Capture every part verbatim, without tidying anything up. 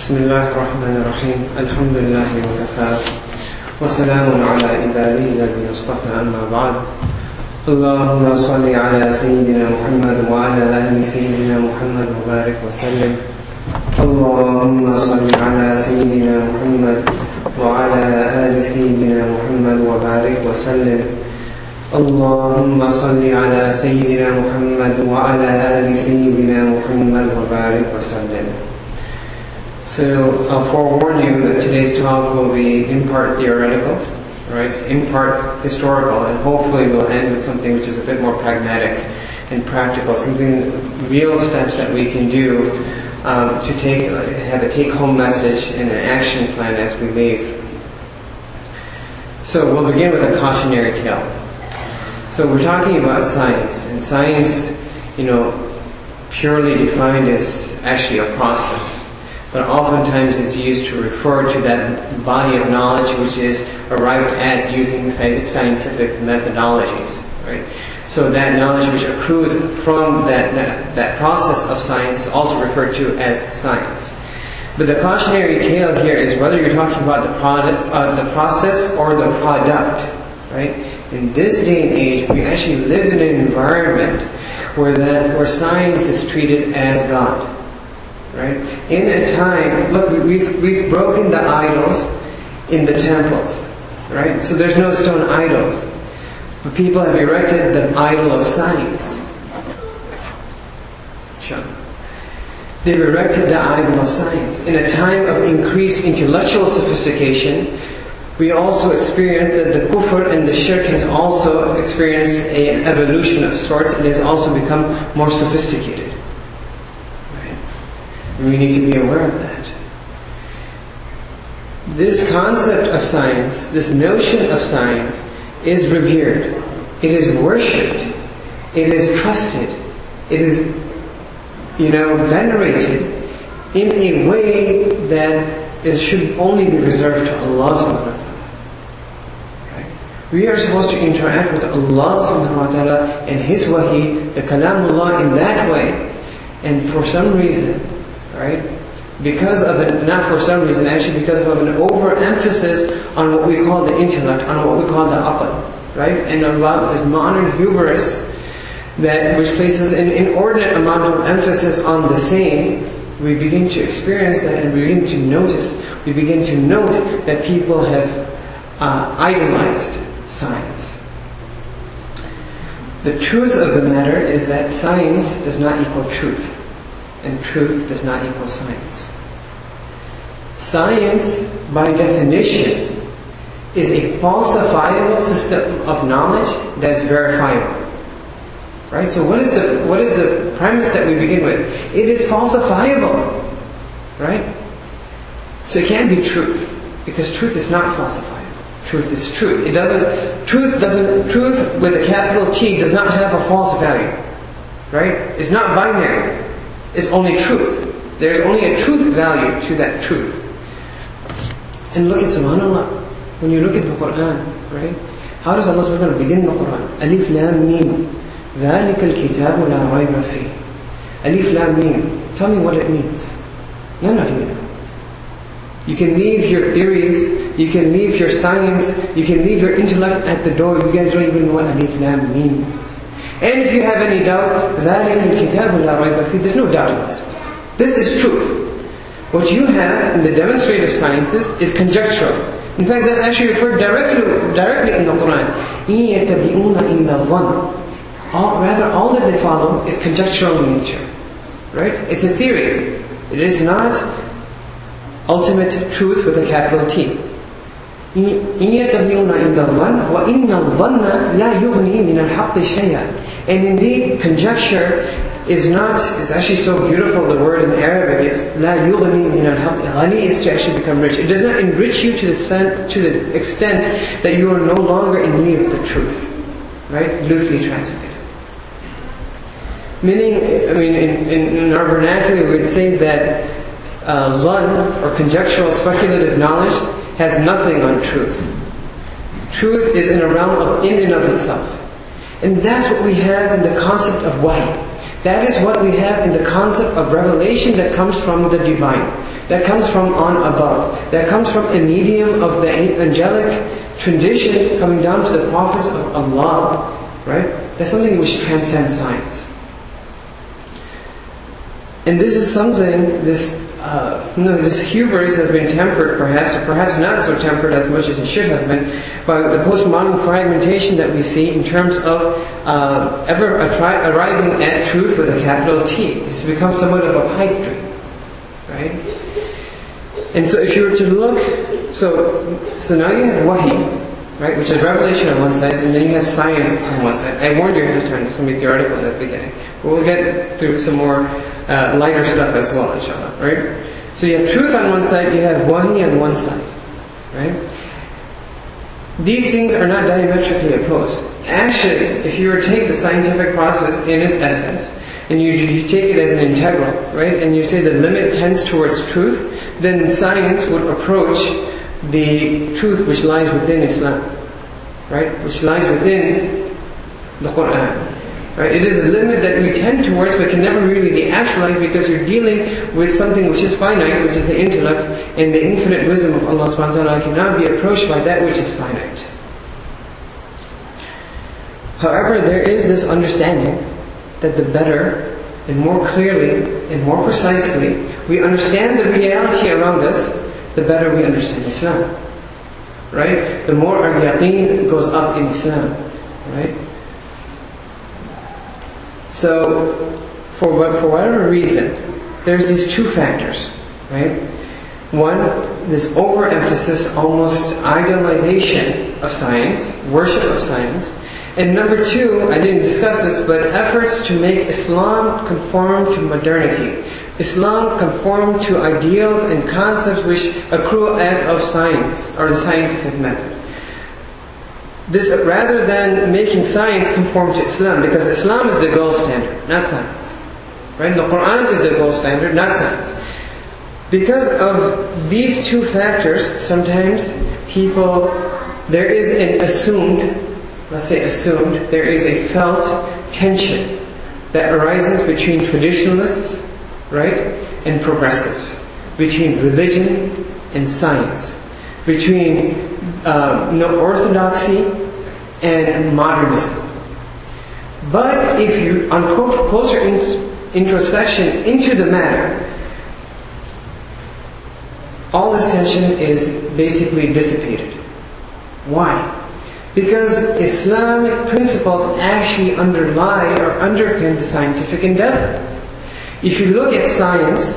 بسم الله الرحمن الرحيم الحمد لله وكفى وسلام على عباده الذين اصطفى أما بعد اللهم صل على سيدنا محمد وعلى آل سيدنا محمد وبارك وسلم اللهم صل على سيدنا محمد وعلى آل سيدنا محمد وبارك وسلم اللهم صل على سيدنا محمد وعلى آل سيدنا محمد وبارك وسلم. So I'll forewarn you that today's talk will be in part theoretical, right? In part historical, and hopefully we'll end with something which is a bit more pragmatic and practical, something, real steps that we can do um, to take, have a take-home message and an action plan as we leave. So we'll begin with a cautionary tale. So we're talking about science, and science, you know, purely defined is actually a process. But oftentimes it's used to refer to that body of knowledge which is arrived at using scientific methodologies, right? So that knowledge which accrues from that that process of science is also referred to as science. But the cautionary tale here is whether you're talking about the product, uh, the process or the product, right? In this day and age, we actually live in an environment where that where science is treated as God. Right? In a time, look, we've we've broken the idols in the temples, right? So there's no stone idols, but people have erected the idol of science. Sure. They've erected the idol of science. In a time of increased intellectual sophistication, we also experience that the kufr and the shirk has also experienced an evolution of sorts and has also become more sophisticated. We need to be aware of that. This concept of science, this notion of science, is revered. It is worshipped. It is trusted. It is, you know, venerated in a way that it should only be reserved to Allah subhanahu wa ta'ala. Right? We are supposed to interact with Allah subhanahu wa ta'ala and His wahi, the kalamullah, in that way. And for some reason, right? Because of it, not for some reason, actually because of an overemphasis on what we call the intellect, on what we call the aql, right? And about this modern hubris that which places an inordinate amount of emphasis on the same, we begin to experience that and we begin to notice, we begin to note that people have uh, idolized science. The truth of the matter is that science does not equal truth. And truth does not equal science. Science, by definition, is a falsifiable system of knowledge that's verifiable. Right? So what is the what is the premise that we begin with? It is falsifiable. Right? So it can't be truth, because truth is not falsifiable. Truth is truth. It doesn't truth doesn't truth with a capital T does not have a false value. Right? It's not binary. It's only truth. There's only a truth value to that truth. And look at, subhanAllah, when you look at the Quran, right? How does Allah subhanahu wa ta'ala begin the Quran? Alif Lam Mim. ذَلِكَ الْكِتَابُ لَا رَيْبَ فِيهِ. Alif Lam Mim. Tell me what it means. You're not even know. You can leave your theories, you can leave your science, you can leave your intellect at the door. You guys don't even know what Alif Lam Mim means. And if you have any doubt, ذَلِكَ الْكِتَابُ لَا رَيْبَ فِيهِ. There's no doubt in this. This is truth. What you have in the demonstrative sciences is conjectural. In fact, that's actually referred directly directly in the Quran. إِن يَتَّبِعُونَ إِلَّا الظَّنَّ. All, rather, all that they follow is conjectural in nature. Right? It's a theory. It is not ultimate truth with a capital T. إِن يَتَّبِعُونَ إِلَّا الظَّنَّ وَإِنَّ الظَّنَّ لَا يُغْنِي مِنَ الْحَقِّ شَيْئًا. And indeed, conjecture is not, it's actually so beautiful, the word in Arabic, it's la yughni min al-haqq. Ghani is to actually become rich. It does not enrich you to the, sen- to the extent that you are no longer in need of the truth. Right? Loosely translated. Meaning, I mean, in, in, in our vernacular, we would say that uh, zan, or conjectural speculative knowledge, has nothing on truth. Truth is in a realm of in and of itself. And that's what we have in the concept of wahi. That is what we have in the concept of revelation that comes from the divine, that comes from on above, that comes from a medium of the angelic tradition coming down to the prophets of Allah, right? That's something which transcends science. And this is something, this uh, you know, this hubris has been tempered perhaps, or perhaps not so tempered as much as it should have been, by the postmodern fragmentation that we see in terms of uh, ever atri- arriving at truth with a capital T. It's become somewhat of a pipe dream, right? And so if you were to look, so so now you have wahi, right, which is revelation on one side, and then you have science on one side. I warned you ahead of time, it's going to be theoretical at the beginning. But we'll get through some more uh, lighter stuff as well, inshallah, right? So you have truth on one side, you have wahi on one side, right? These things are not diametrically opposed. Actually, if you were to take the scientific process in its essence, and you, you take it as an integral, right, and you say the limit tends towards truth, then science would approach the truth which lies within Islam, right, which lies within the Quran. Right? It is a limit that we tend towards but can never really be actualized, because you're dealing with something which is finite, which is the intellect, and the infinite wisdom of Allah subhanahu wa ta'ala cannot be approached by that which is finite. However, there is this understanding that the better and more clearly and more precisely we understand the reality around us, the better we understand Islam. Right? The more our yaqeen goes up in Islam. Right? So, for what, for whatever reason, there's these two factors, right? One, this overemphasis, almost idealization of science, worship of science. And number two, I didn't discuss this, but efforts to make Islam conform to modernity. Islam conform to ideals and concepts which accrue as of science, or the scientific method. This, rather than making science conform to Islam, because Islam is the gold standard, not science. Right? The Quran is the gold standard, not science. Because of these two factors, sometimes people, there is an assumed, let's say assumed, there is a felt tension that arises between traditionalists, right, and progressives, between religion and science, between uh, no orthodoxy and modernism. But if you, on closer introspection into the matter, all this tension is basically dissipated. Why? Because Islamic principles actually underlie or underpin the scientific endeavor. If you look at science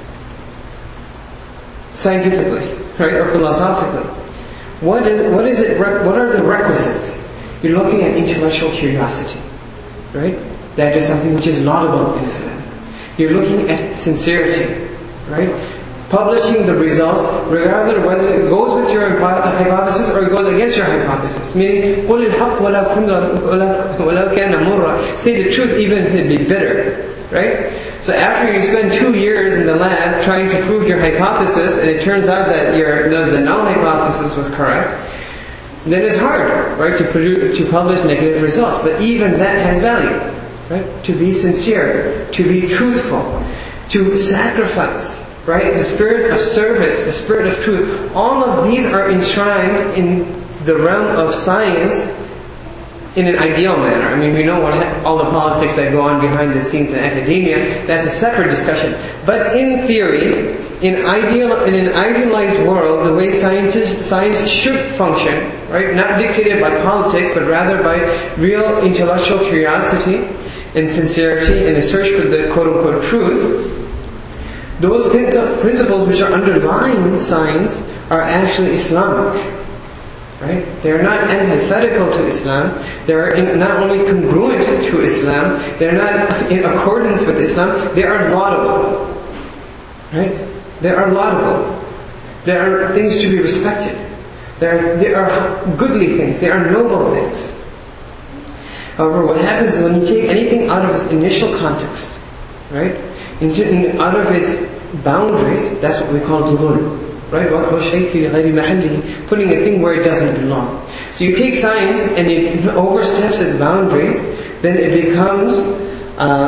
scientifically, right, or philosophically, what is what is it? What are the requisites? You're looking at intellectual curiosity, right? That is something which is laudable in Islam. You're looking at sincerity, right? Publishing the results, regardless of whether it goes with your hypothesis or it goes against your hypothesis. Meaning, قُلِ الْحَقِّ وَلَوْ كَانَ مُرًّا. Say the truth even if it be bitter, right? So after you spend two years in the lab trying to prove your hypothesis, and it turns out that your the, the null hypothesis was correct, then it's hard, right, to produce, to publish negative results. But even that has value, right? To be sincere, to be truthful, to sacrifice, right? The spirit of service, the spirit of truth. All of these are enshrined in the realm of science in an ideal manner. I mean, we know what all the politics that go on behind the scenes in academia. That's a separate discussion. But in theory, in ideal, in an idealized world, the way scientists, science should function, right? Not dictated by politics, but rather by real intellectual curiosity and sincerity and a search for the quote-unquote truth. Those principles which are underlying science are actually Islamic. Right? They are not antithetical to Islam. They are in, not only congruent to Islam. They are not in accordance with Islam. They are laudable. Right? They are laudable. They are things to be respected. They are, they are goodly things. They are noble things. However, what happens is when you take anything out of its initial context, right, in, out of its boundaries, that's what we call dhulm. Right? Putting a thing where it doesn't belong. So you take science and it oversteps its boundaries, then it becomes uh,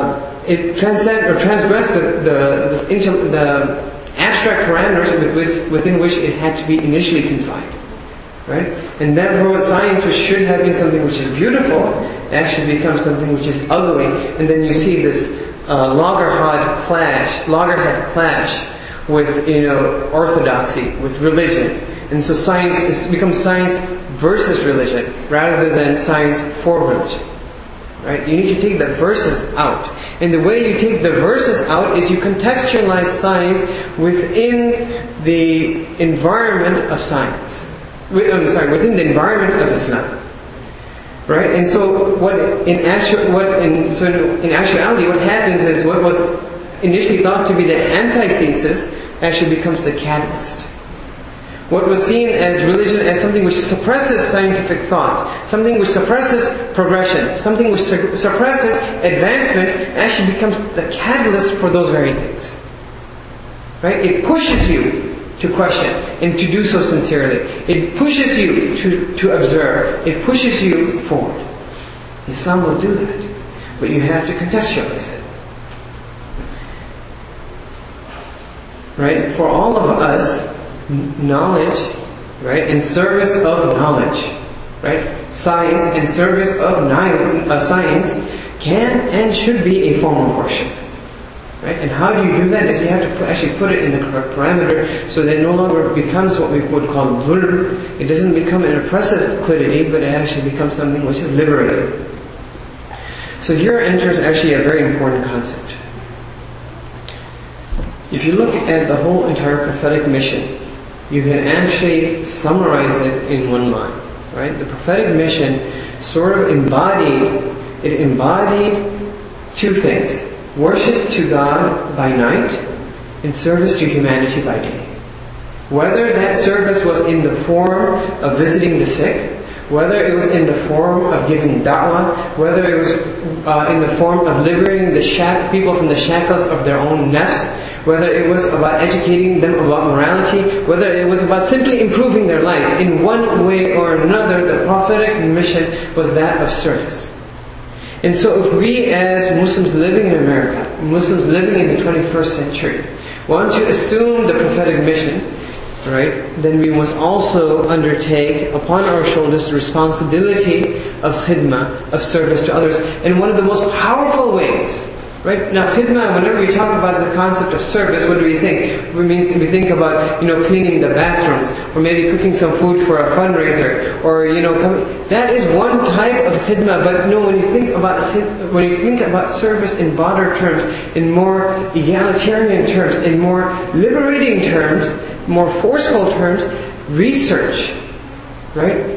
it transcend or transgressed the the, this intel, the abstract parameters with which, within which it had to be initially confined. Right? And therefore science, which should have been something which is beautiful, actually becomes something which is ugly. And then you see this uh, loggerhead clash, loggerhead clash with, you know, orthodoxy, with religion. And so science is, becomes science versus religion, rather than science for religion. Right? You need to take the verses out. And the way you take the verses out is you contextualize science within the environment of science. I'm sorry, within the environment of Islam, right? And so, what in actual, what in so in actuality, what happens is what was initially thought to be the antithesis actually becomes the catalyst. What was seen as religion as something which suppresses scientific thought, something which suppresses progression, something which su- suppresses advancement, actually becomes the catalyst for those very things. Right? It pushes you to question, and to do so sincerely. It pushes you to, to observe. It pushes you forward. Islam will do that. But you have to contextualize it. Right? For all of us, knowledge, right, in service of knowledge, right? Science in service of uh, science can and should be a form of worship. Right? And how do you do that is you have to put, actually put it in the correct parameter so that it no longer becomes what we would call dhulm. It doesn't become an oppressive quiddity, but it actually becomes something which is liberating. So here enters actually a very important concept. If you look at the whole entire prophetic mission, you can actually summarize it in one line. Right? The prophetic mission sort of embodied, it embodied two things. Worship to God by night and service to humanity by day. Whether that service was in the form of visiting the sick, whether it was in the form of giving da'wah, whether it was uh, in the form of liberating the shack, people from the shackles of their own nafs, whether it was about educating them about morality, whether it was about simply improving their life, in one way or another, the prophetic mission was that of service. And so if we as Muslims living in America, Muslims living in the twenty-first century, want to assume the prophetic mission, right, then we must also undertake upon our shoulders the responsibility of khidmah, of service to others. And one of the most powerful ways, right? Now khidmah, whenever we talk about the concept of service, what do we think? We mean we think about, you know, cleaning the bathrooms, or maybe cooking some food for a fundraiser, or, you know, come, that is one type of khidmah. But you know, when you think about when you think about service in broader terms, in more egalitarian terms, in more liberating terms, more forceful terms, research, right?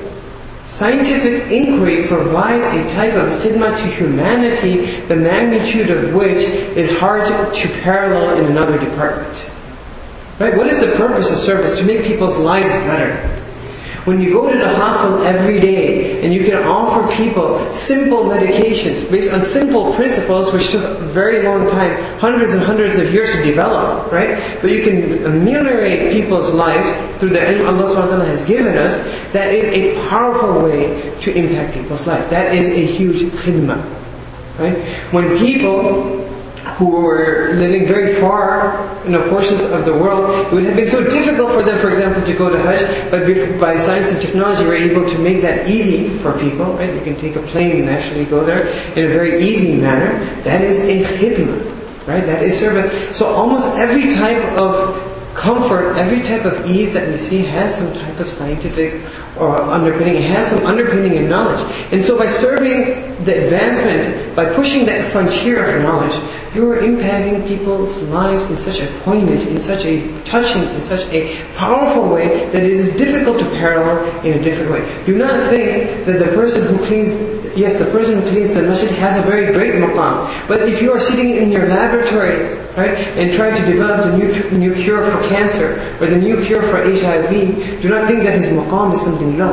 Scientific inquiry provides a type of khidmah to humanity, the magnitude of which is hard to, to parallel in another department. Right? What is the purpose of service? To make people's lives better. When you go to the hospital every day and you can offer people simple medications based on simple principles which took a very long time, hundreds and hundreds of years to develop, right? But you can ameliorate people's lives through the ilm Allah subhanahu wa ta'ala has given us, that is a powerful way to impact people's life. That is a huge khidmah. Right? When people who were living very far, you know, portions of the world, it would have been so difficult for them, for example, to go to Hajj, but by science and technology we're able to make that easy for people, right? You can take a plane and actually go there in a very easy manner. That is a khidmah, right? That is service. So almost every type of comfort, every type of ease that we see has some type of scientific or underpinning. It has some underpinning in knowledge. And so by serving the advancement, by pushing that frontier of knowledge, you are impacting people's lives in such a poignant, in such a touching, in such a powerful way that it is difficult to parallel in a different way. Do not think that the person who cleans Yes, the person who cleans the masjid has a very great maqam. But if you are sitting in your laboratory, right, and trying to develop the new new cure for cancer or the new cure for H I V, do not think that his maqam is something low.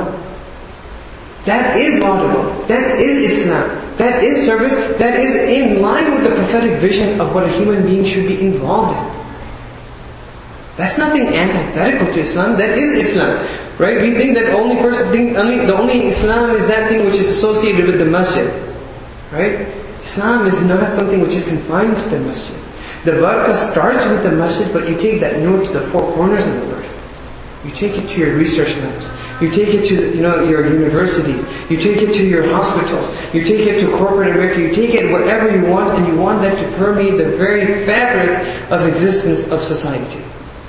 That is laudable. That is Islam. That is service. That is in line with the prophetic vision of what a human being should be involved in. That's nothing antithetical to Islam. That is Islam. Right? We think that only person think only the only Islam is that thing which is associated with the masjid. Right? Islam is not something which is confined to the masjid. The barakah starts with the masjid, but you take that nur to the four corners of the earth. You take it to your research labs. You take it to you know your universities. You take it to your hospitals. You take it to corporate America. You take it wherever you want, and you want that to permeate the very fabric of existence of society.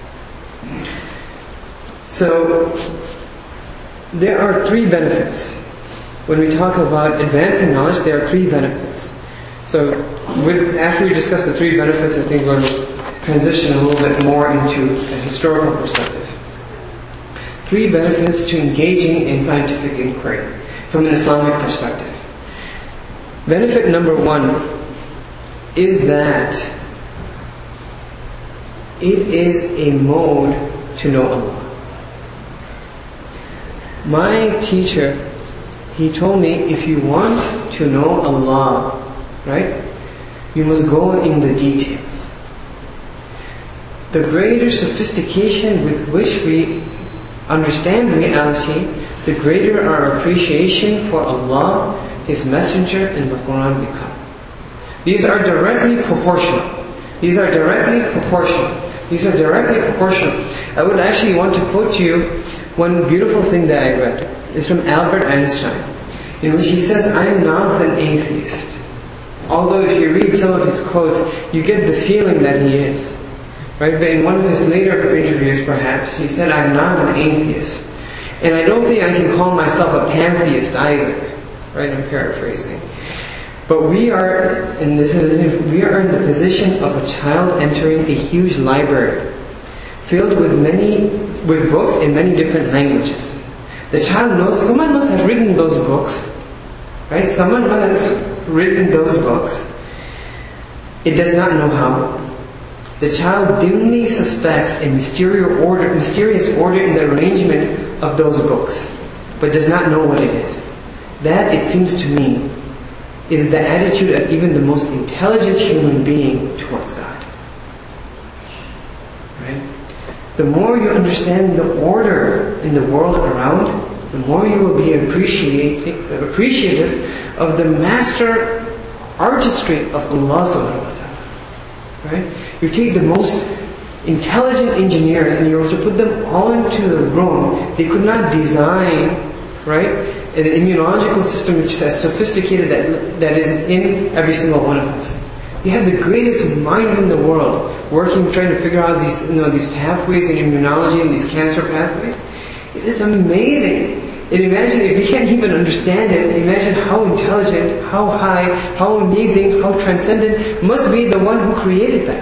So, there are three benefits. When we talk about advancing knowledge, there are three benefits. So, with, after we discuss the three benefits, I think we'll transition a little bit more into a historical perspective. Three benefits to engaging in scientific inquiry from an Islamic perspective. Benefit number one is that it is a mode to know Allah. My teacher, he told me, if you want to know Allah, right, you must go in the details. The greater sophistication with which we understand reality, the greater our appreciation for Allah, His Messenger, and the Quran become. These are directly proportional. These are directly proportional. These are directly proportional. I would actually want to quote to you one beautiful thing that I read. It's from Albert Einstein, in which he says, "I am not an atheist." Although if you read some of his quotes, you get the feeling that he is. Right? But in one of his later interviews perhaps, he said, "I'm not an atheist. And I don't think I can call myself a pantheist either." Right? I'm paraphrasing. But we are, and this is, we are in the position of a child entering a huge library filled with many, with books in many different languages. The child knows someone must have written those books. Right? Someone has written those books. It does not know how. The child dimly suspects a mysterious order, mysterious order in the arrangement of those books, but does not know what it is. That, it seems to me, is the attitude of even the most intelligent human being towards God. Right? The more you understand the order in the world around, the more you will be appreciating, appreciative of the master artistry of Allah subhanahu wa ta'ala. Right? You take the most intelligent engineers and you were to put them all into the room, they could not design, right, an immunological system which is as sophisticated that that is in every single one of us. You have the greatest minds in the world working, trying to figure out these, you know, these pathways in immunology and these cancer pathways. It is amazing. And imagine if we can't even understand it, imagine how intelligent, how high, how amazing, how transcendent must be the one who created that.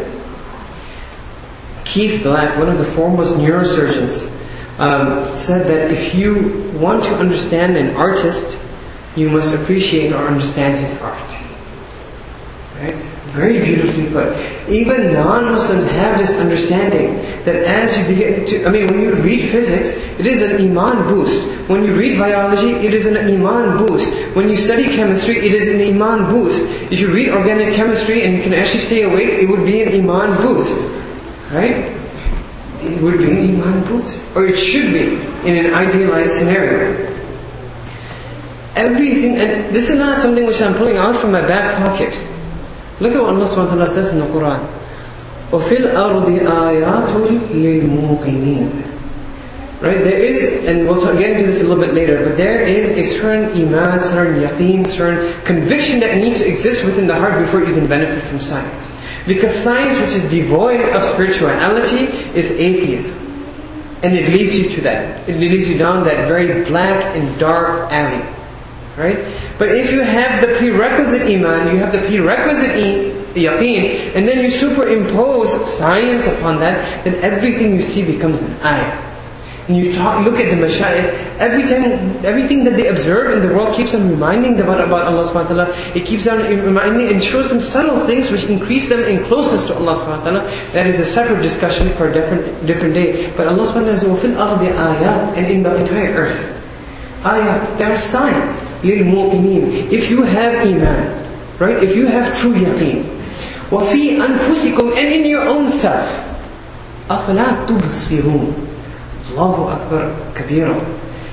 Keith Black, one of the foremost neurosurgeons, um, said that if you want to understand an artist, you must appreciate or understand his art. Right? Very beautifully put. Even non-Muslims have this understanding that as you begin to, I mean, when you read physics, it is an iman boost. When you read biology, it is an iman boost. When you study chemistry, it is an iman boost. If you read organic chemistry and you can actually stay awake, it would be an iman boost. Right? It would be an iman boost. Or it should be, in an idealized scenario. Everything, and this is not something which I'm pulling out from my back pocket. Look at what Allah subhanahu wa ta'ala says in the Quran. وَفِي الْأَرْضِ آيَاتٌ لِلْمُوقِنِينَ. Right, there is, and we'll get into this a little bit later, but there is a certain iman, certain yaqeen, certain conviction that needs to exist within the heart before you can benefit from science. Because science which is devoid of spirituality is atheism. And it leads you to that. It leads you down that very black and dark alley. Right? But if you have the prerequisite iman, you have the prerequisite yaqeen, and then you superimpose science upon that, then everything you see becomes an ayah. And you talk, look at the mashayikh, every time, everything that they observe in the world keeps them reminding them about, about Allah subhanahu wa ta'ala. It keeps them reminding and shows them subtle things which increase them in closeness to Allah subhanahu wa ta'ala. That is a separate discussion for a different, different day. But Allah subhanahu wa ta'ala says, وَفِي الْأَرْضِ آيَاتٍ, and in the entire earth. Ayat, there are signs. لِلْمُؤْمِنِينَ. If you have iman, right? If you have true yaqeen. وَفِي أَنفُسِكُمْ, and in your own self. أَفَلَا تُبْصِرُونَ. Allahu Akbar Kabira.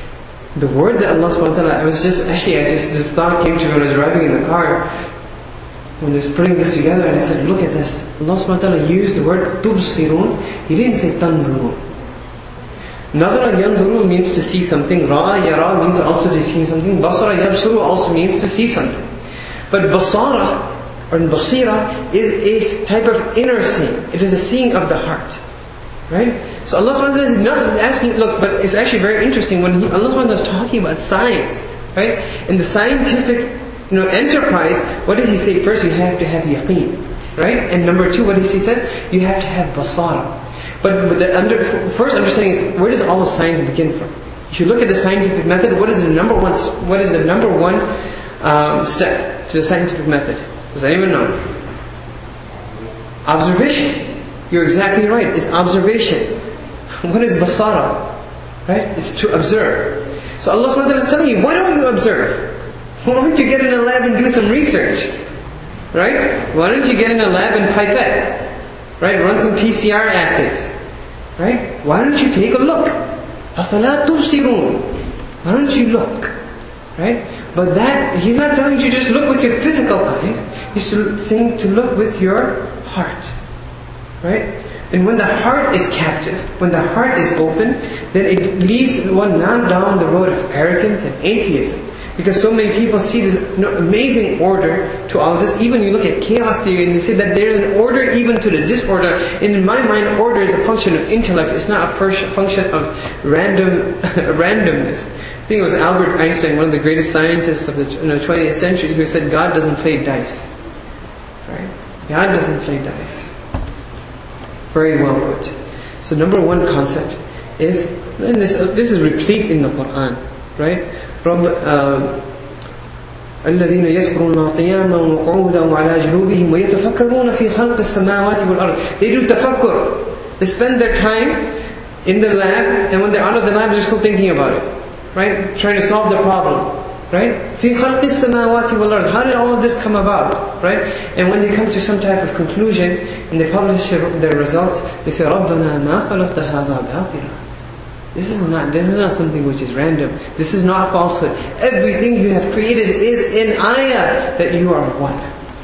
The word that Allah subhanahu wa ta'ala, I was just, actually I just, this thought came to me when I was driving in the car. when he's putting this together, and he said, look at this. Allah subhanahu wa ta'ala used the word tubsirun. He didn't say tanzurun. Nadara yanzuru means to see something. Ra'a yara means also to see something. Basara yabsuru also means to see something. But basara or basira is a type of inner seeing. It is a seeing of the heart. Right? So Allah subhanahu wa ta'ala is not asking, look, but it's actually very interesting when he, Allah subhanahu wa ta'ala is talking about science. Right? In the scientific you know, enterprise, what does he say? First, you have to have yaqeen. Right? And number two, what does he say? You have to have basara. But the under, first understanding is, where does all of science begin from? If you look at the scientific method, what is the number one? What is the number one um, step to the scientific method? Does anyone know? Observation. You're exactly right. It's observation. What is basara? Right? It's to observe. So Allah subhanahu wa ta'ala is telling you, why don't you observe? Why don't you get in a lab and do some research? Right? Why don't you get in a lab and pipette? Right? Run some P C R assays. Right? Why don't you take a look? أَفَلَا تُبْصِرُونَ Why don't you look? Right? But that, He's not telling you to just look with your physical eyes. He's to, saying to look with your heart. Right? And when the heart is captive, when the heart is open, then it leads one not down the road of arrogance and atheism. Because so many people see this you know, amazing order to all this. Even you look at chaos theory and they say that there's an order even to the disorder. And in my mind, order is a function of intellect. It's not a function of random randomness. I think it was Albert Einstein, one of the greatest scientists of the you know, twentieth century, who said God doesn't play dice. Right? God doesn't play dice. Very well put. So number one concept is, and this, this is replete in the Quran. Right? الذين يذكرون الله قياما وقعودا وعلى جنوبهم ويتفكرون في خلق السماوات والأرض. They do tafakkur. They spend their time in the lab, and when they're out of the lab, they're still thinking about it. Right? Trying to solve the problem. Right? في خلق السماوات والأرض. How did all of this come about? Right? And when they come to some type of conclusion and they publish their results, they say, رَبَّنَا مَا خَلَقْتَ هَذَا بَاطِلًا. This is not this is not something which is random. This is not falsehood. Everything you have created is in ayah that you are one.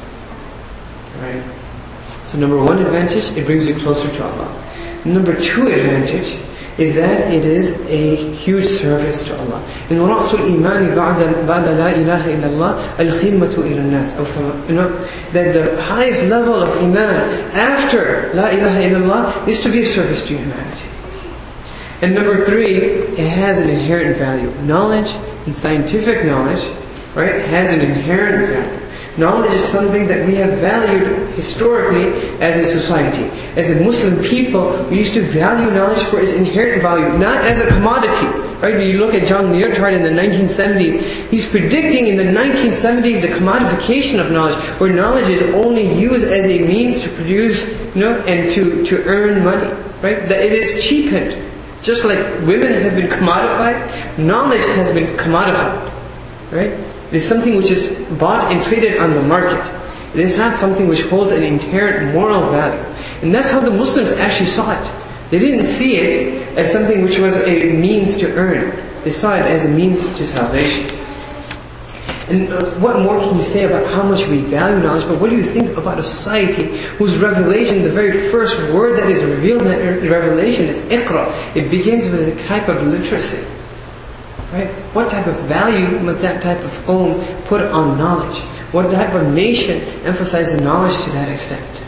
Right? So number one advantage, it brings you closer to Allah. Number two advantage is that it is a huge service to Allah. In وَرَأْسُ الْإِيمَانِ بَعْدَ لَا إِلَهَ إِلَّا اللَّهِ الْخِدْمَةُ إِلَى النَّاسِ. You know, that the highest level of iman after La ilaha illallah is to be of service to humanity. And number three, it has an inherent value. Knowledge and scientific knowledge, right, has an inherent value. Knowledge is something that we have valued historically as a society. As a Muslim people, we used to value knowledge for its inherent value, not as a commodity. Right? When you look at John Leotard in the nineteen seventies, he's predicting in the nineteen seventies the commodification of knowledge, where knowledge is only used as a means to produce, you know, and to, to earn money. Right? That it is cheapened. Just like women have been commodified, knowledge has been commodified. Right? It is something which is bought and traded on the market. It is not something which holds an inherent moral value. And that's how the Muslims actually saw it. They didn't see it as something which was a means to earn. They saw it as a means to salvation. And what more can you say about how much we value knowledge? But what do you think about a society whose revelation, the very first word that is revealed in that revelation is Iqra. It begins with a type of literacy. Right? What type of value must that type of home put on knowledge? What type of nation emphasizes knowledge to that extent?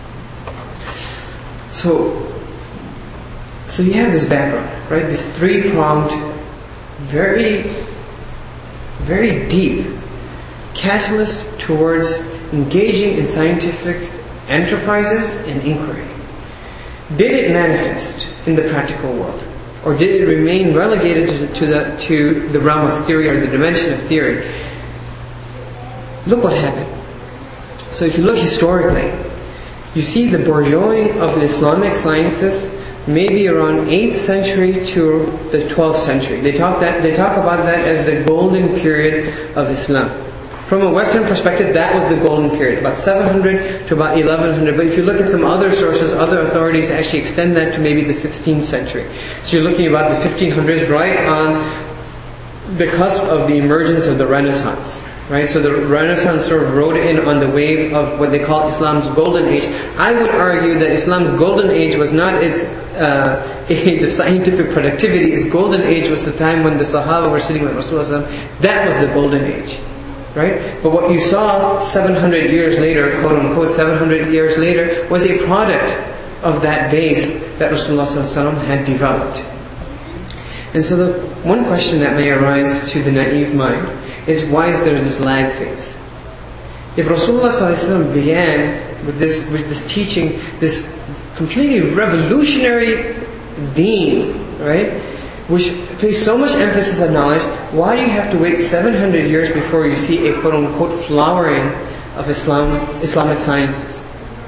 So, so you have this background, right? This three-pronged, very, very deep catalyst towards engaging in scientific enterprises and inquiry. Did it manifest in the practical world? Or did it remain relegated to the, to the to the realm of theory or the dimension of theory? Look what happened. So if you look historically, you see the bourgeoising of the Islamic sciences maybe around eighth century to the twelfth century. They talk that they talk about that as the golden period of Islam. From a Western perspective, that was the golden period, about seven hundred to about eleven hundred. But if you look at some other sources, other authorities actually extend that to maybe the sixteenth century. So you're looking about the fifteen hundreds, right on the cusp of the emergence of the Renaissance. Right, so the Renaissance sort of rode in on the wave of what they call Islam's golden age. I would argue that Islam's golden age was not its uh, age of scientific productivity. Its golden age was the time when the Sahaba were sitting with Rasulullah. That was the golden age. Right? But what you saw seven hundred years later, quote unquote, seven hundred years later, was a product of that base that Rasulullah had developed. And so the one question that may arise to the naive mind is, why is there this lag phase? If Rasulullah ﷺ began with this with this teaching, this completely revolutionary deen, right, which placed so much emphasis on knowledge, why do you have to wait seven hundred years before you see a quote unquote flowering of Islam, Islamic sciences?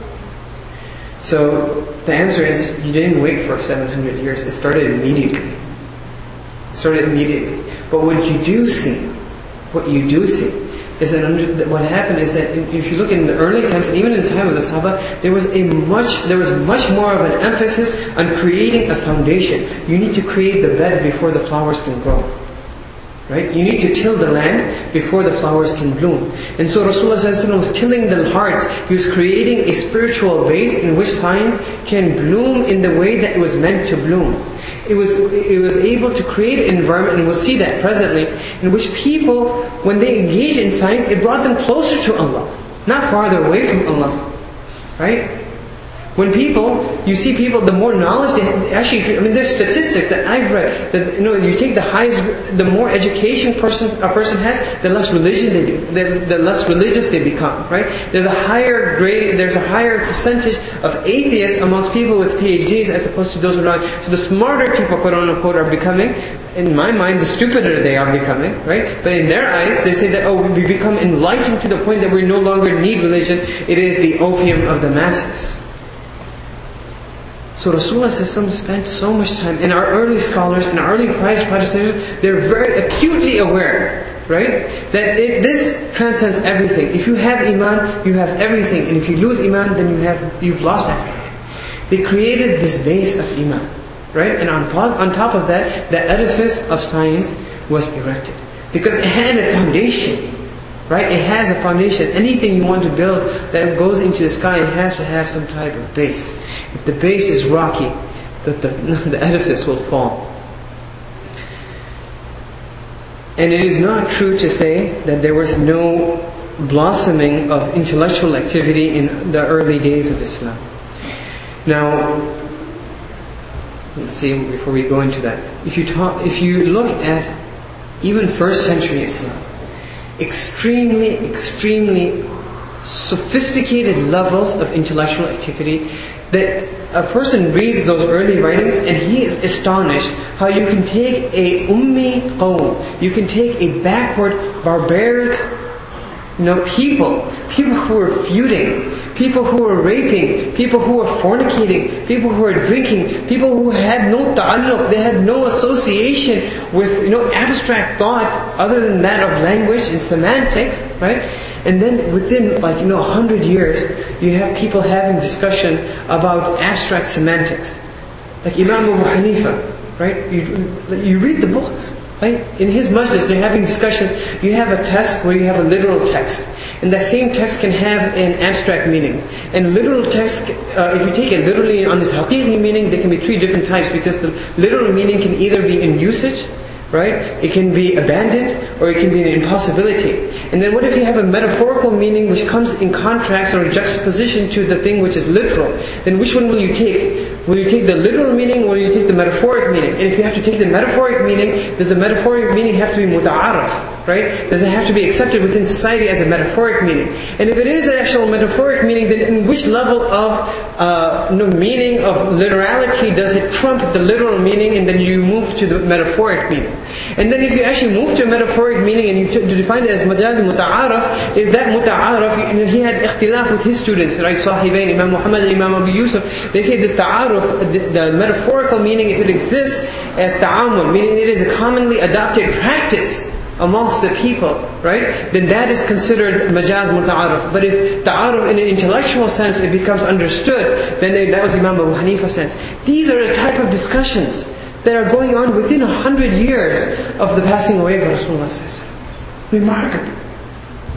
So the answer is, you didn't wait for seven hundred years. It started immediately. It started immediately. But what you do see, what you do see, is that under, what happened is that if you look in the early times, even in the time of the Sahaba, there was a much, there was much more of an emphasis on creating a foundation. You need to create the bed before the flowers can grow. Right? You need to till the land before the flowers can bloom. And so Rasulullah ﷺ was tilling the hearts. He was creating a spiritual base in which science can bloom in the way that it was meant to bloom. It was it was able to create an environment, and we'll see that presently, in which people, when they engage in science, it brought them closer to Allah, not farther away from Allah. Right? When people, you see people, the more knowledge they have, actually, I mean, there's statistics that I've read, that, you know, you take the highest, the more education person, a person has, the less religion they do, the, the less religious they become, right? There's a higher grade, there's a higher percentage of atheists amongst people with P H Ds as opposed to those who are not. So the smarter people, quote unquote, are becoming, in my mind, the stupider they are becoming, right? But in their eyes, they say that, oh, we become enlightened to the point that we no longer need religion. It is the opium of the masses. So Rasulullah ﷺ spent so much time, and our early scholars and our early prized predecessors, they're very acutely aware, right, that it, this transcends everything. If you have iman, you have everything, and if you lose iman, then you have you've lost everything. They created this base of iman, right, and on on top of that, the edifice of science was erected because it had a foundation. Right? It has a foundation. Anything you want to build that goes into the sky, it has to have some type of base. If the base is rocky, the, the, the edifice will fall. And it is not true to say that there was no blossoming of intellectual activity in the early days of Islam. Now, let's see, before we go into that. If you talk, if you look at even first century Islam, extremely, extremely sophisticated levels of intellectual activity, that a person reads those early writings and he is astonished how you can take a ummi qawm, you can take a backward, barbaric, you know, people, people who are feuding, people who are raping, people who are fornicating, people who are drinking, people who had no ta'alluq, they had no association with, you know, abstract thought other than that of language and semantics, right? And then within, like, you know, a hundred years, you have people having discussion about abstract semantics. Like Imam Abu Hanifa, right? You, you read the books. Right? In his majlis, they're having discussions. You have a text where you have a literal text. And that same text can have an abstract meaning. And literal text, uh, if you take it literally on this haqiqi meaning, there can be three different types, because the literal meaning can either be in usage, right? It can be abandoned, or it can be an impossibility. And then what if you have a metaphorical meaning which comes in contrast or juxtaposition to the thing which is literal? Then which one will you take? Will you take the literal meaning, or will you take the metaphoric meaning? And if you have to take the metaphoric meaning, does the metaphoric meaning have to be muta'araf? Right? Does it have to be accepted within society as a metaphoric meaning? And if it is an actual metaphoric meaning, then in which level of uh, no, meaning, of literality, does it trump the literal meaning, and then you move to the metaphoric meaning? And then if you actually move to a metaphoric meaning and you t- to define it as majaz muta'araf, is that muta'araf, and he had ikhtilaf with his students, right? Sahibain, Imam Muhammad and Imam Abu Yusuf, they say this ta'aruf, the, the metaphorical meaning, if it exists as ta'amul, meaning it is a commonly adopted practice amongst the people, right? Then that is considered majaz muta'aruf. But if ta'aruf in an intellectual sense, it becomes understood, then it, that was Imam Abu Hanifa's sense. These are the type of discussions that are going on within a hundred years of the passing away of Rasulullah. Remarkable.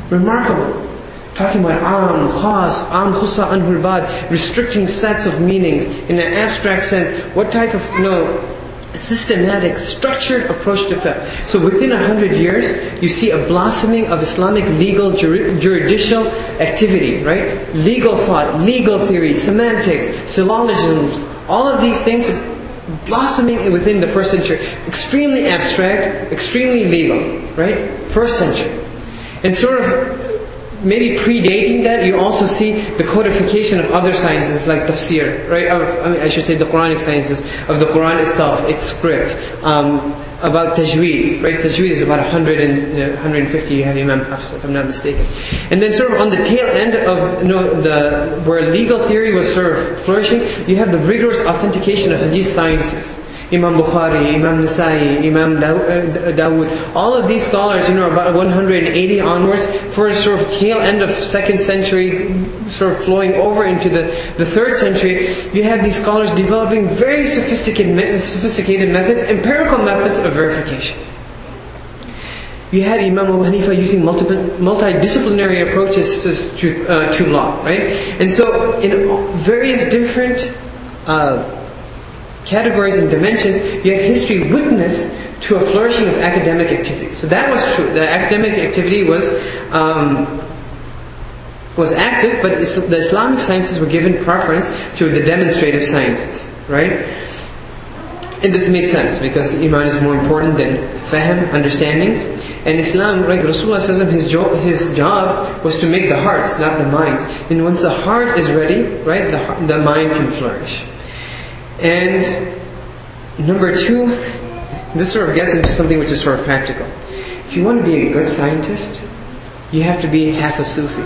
Remarkable. Talking about am, khas, am khussa anhul bad, restricting sets of meanings in an abstract sense. What type of, you know, systematic, structured approach to fiqh. So within a hundred years, you see a blossoming of Islamic legal, juri- juridical activity, right? Legal thought, legal theory, semantics, syllogisms, all of these things blossoming within the first century. Extremely abstract, extremely legal, right? First century. And sort of maybe predating that, you also see the codification of other sciences like tafsir, right? I mean, I should say the Quranic sciences of the Quran itself, its script. Um, about tajweed, right? Tajweed is about one hundred and, uh, one hundred fifty. You have Imam Hafs, if I'm not mistaken. And then sort of on the tail end of, you know, the where legal theory was sort of flourishing, you have the rigorous authentication of hadith sciences. Imam Bukhari, Imam Nasai, Imam Dawood, all of these scholars, you know, about one hundred eighty onwards, for sort of tail end of second century, sort of flowing over into the, the third century, you have these scholars developing very sophisticated, sophisticated methods, empirical methods of verification. You had Imam Abu Hanifa using multiple, multidisciplinary approaches to, to, uh, to law, right? And so in various different uh, categories and dimensions, yet history witnessed to a flourishing of academic activity. So that was true. The academic activity was um, was active, but the Islamic sciences were given preference to the demonstrative sciences, right? And this makes sense because Iman is more important than fahm, understandings. And Islam, like Rasulullah sallallahu alaihi wasallam, his, jo- his job was to make the hearts, not the minds. And once the heart is ready, right, the, the mind can flourish. And number two, this sort of gets into something which is sort of practical. If you want to be a good scientist, you have to be half a Sufi,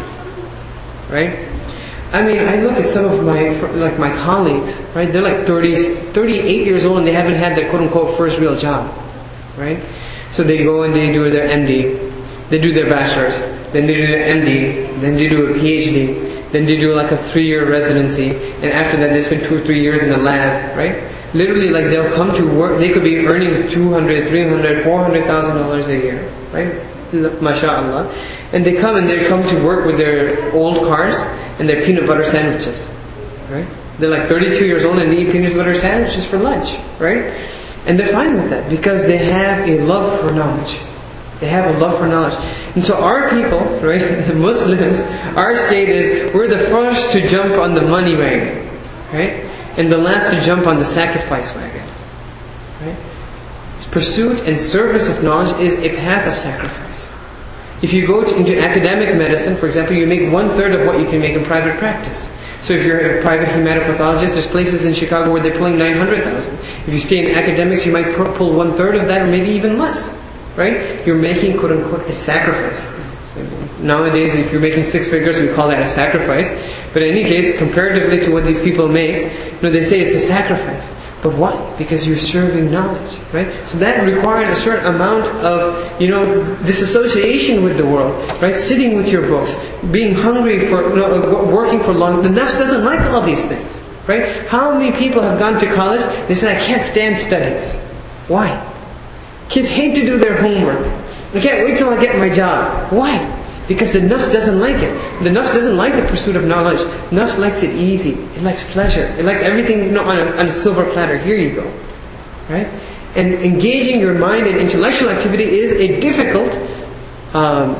right? I mean, I look at some of my like my colleagues, right? They're like thirty, thirty-eight years old and they haven't had their quote-unquote first real job, right? So they go and they do their M D, they do their bachelor's, then they do their M D, then they do a P H D. Then they do like a three-year residency, and after that they spend two or three years in the lab, right? Literally, like they'll come to work, they could be earning two hundred, three hundred, four hundred thousand dollars a year, right? MashaAllah. And they come and they come to work with their old cars and their peanut butter sandwiches, right? They're like thirty-two years old and they eat peanut butter sandwiches for lunch, right? And they're fine with that because they have a love for knowledge. They have a love for knowledge. And so our people, right, the Muslims, our state is, we're the first to jump on the money wagon, right? And the last to jump on the sacrifice wagon, right? Pursuit and service of knowledge is a path of sacrifice. If you go to, into academic medicine, for example, you make one third of what you can make in private practice. So if you're a private hematopathologist, there's places in Chicago where they're pulling nine hundred thousand. If you stay in academics, you might pull one third of that or maybe even less. Right? You're making, quote unquote, a sacrifice. Nowadays, if you're making six figures, we call that a sacrifice. But in any case, comparatively to what these people make, you know, they say it's a sacrifice. But why? Because you're serving knowledge, right? So that requires a certain amount of, you know, disassociation with the world, right? Sitting with your books, being hungry for, you know, working for long. The nafs doesn't like all these things, right? How many people have gone to college? They say, I can't stand studies. Why? Kids hate to do their homework. I can't wait till I get my job. Why? Because the nafs doesn't like it. The nafs doesn't like the pursuit of knowledge. Nafs likes it easy. It likes pleasure. It likes everything, you know, on, a, on a silver platter. Here you go. Right? And engaging your mind in intellectual activity is a difficult, um,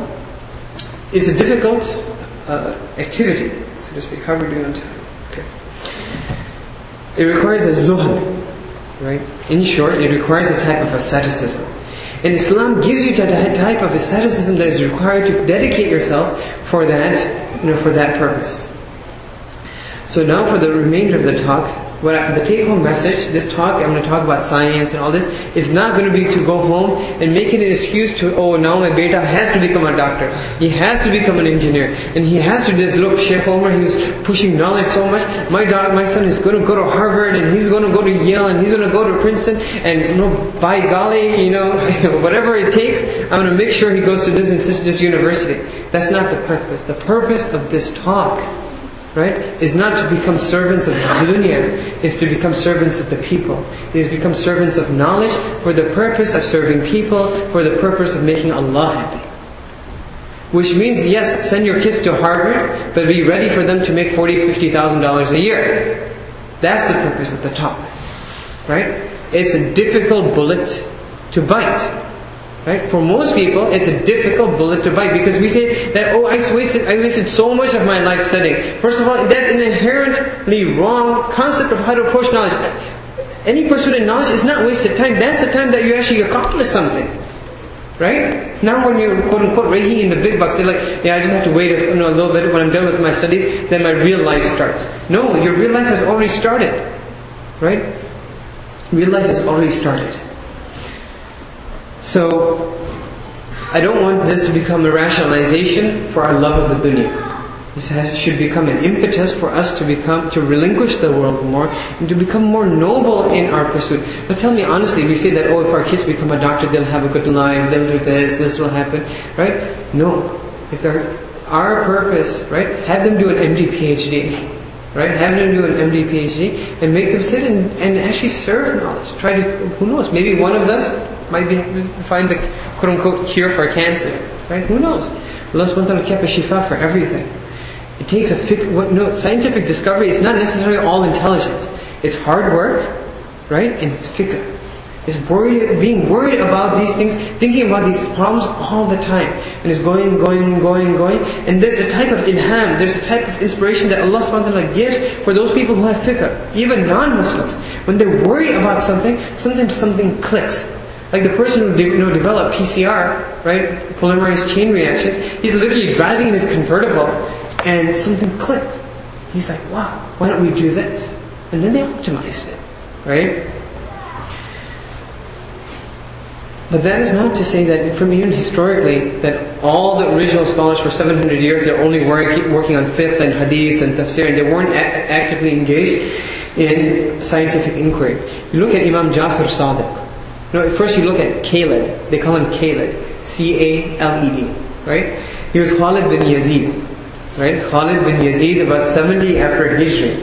is a difficult uh, activity, so to speak. How are we doing on time? Okay. It requires a zuhd. Right? In short, it requires a type of asceticism. And Islam gives you that type of asceticism that is required to dedicate yourself for that, you know, for that purpose. So now for the remainder of the talk, what I, the take-home message, this talk, I'm going to talk about science and all this, is not going to be to go home and make it an excuse to, oh, now my beta has to become a doctor. He has to become an engineer. And he has to do this. Look, Sheikh Omar, he's pushing knowledge so much. My daughter, my son is going to go to Harvard and he's going to go to Yale and he's going to go to Princeton. And, you know, by golly, you know, whatever it takes, I'm going to make sure he goes to this and this university. That's not the purpose. The purpose of this talk, right, is not to become servants of dunya, is to become servants of the people. It is to become servants of knowledge for the purpose of serving people, for the purpose of making Allah happy. Which means, yes, send your kids to Harvard, but be ready for them to make forty thousand dollars, fifty thousand dollars a year. That's the purpose of the talk. Right? It's a difficult bullet to bite. Right? For most people, it's a difficult bullet to bite because we say that, oh, I wasted, I wasted so much of my life studying. First of all, that's an inherently wrong concept of how to approach knowledge. Any pursuit of knowledge is not wasted time. That's the time that you actually accomplish something. Right? Now when you're quote unquote raking in the big bucks, they're like, yeah, I just have to wait a, you know, a little bit. When I'm done with my studies, then my real life starts. No, your real life has already started. Right? Real life has already started. So, I don't want this to become a rationalization for our love of the dunya. This has, should become an impetus for us to become, to relinquish the world more and to become more noble in our pursuit. But tell me honestly, we say that, oh, if our kids become a doctor, they'll have a good life, they'll do this, this will happen, right? No. It's our, our purpose, right? Have them do an M D, PhD, right? Have them do an M D, PhD and make them sit and, and actually serve knowledge. Try to, who knows, maybe one of us might be find the quote unquote cure for cancer, right? Who knows? Allah subhanahu wa ta'ala kept a shifa for everything. It takes a fiqh, what, no, scientific discovery is not necessarily all intelligence. It's hard work, right? And it's fiqh. It's worried, being worried about these things, thinking about these problems all the time. And it's going, going, going, going. And there's a type of ilham, there's a type of inspiration that Allah subhanahu wa ta'ala gives for those people who have fiqh, even non-Muslims. When they're worried about something, sometimes something clicks. Like the person who de- you know, developed P C R, right? Polymerase chain reactions. He's literally driving in his convertible and something clicked. He's like, wow, why don't we do this? And then they optimized it, right? But that is not to say that from even historically, that all the original scholars for seven hundred years, they're only working, working on fiqh and hadith and tafsir, and they weren't a- actively engaged in scientific inquiry. You look at Imam Jafar Sadiq. No, first you look at Khalid. They call him Khalid. C A L E D. Right? He was Khalid bin Yazid. Right? Khalid bin Yazid, about seventy after Hijri.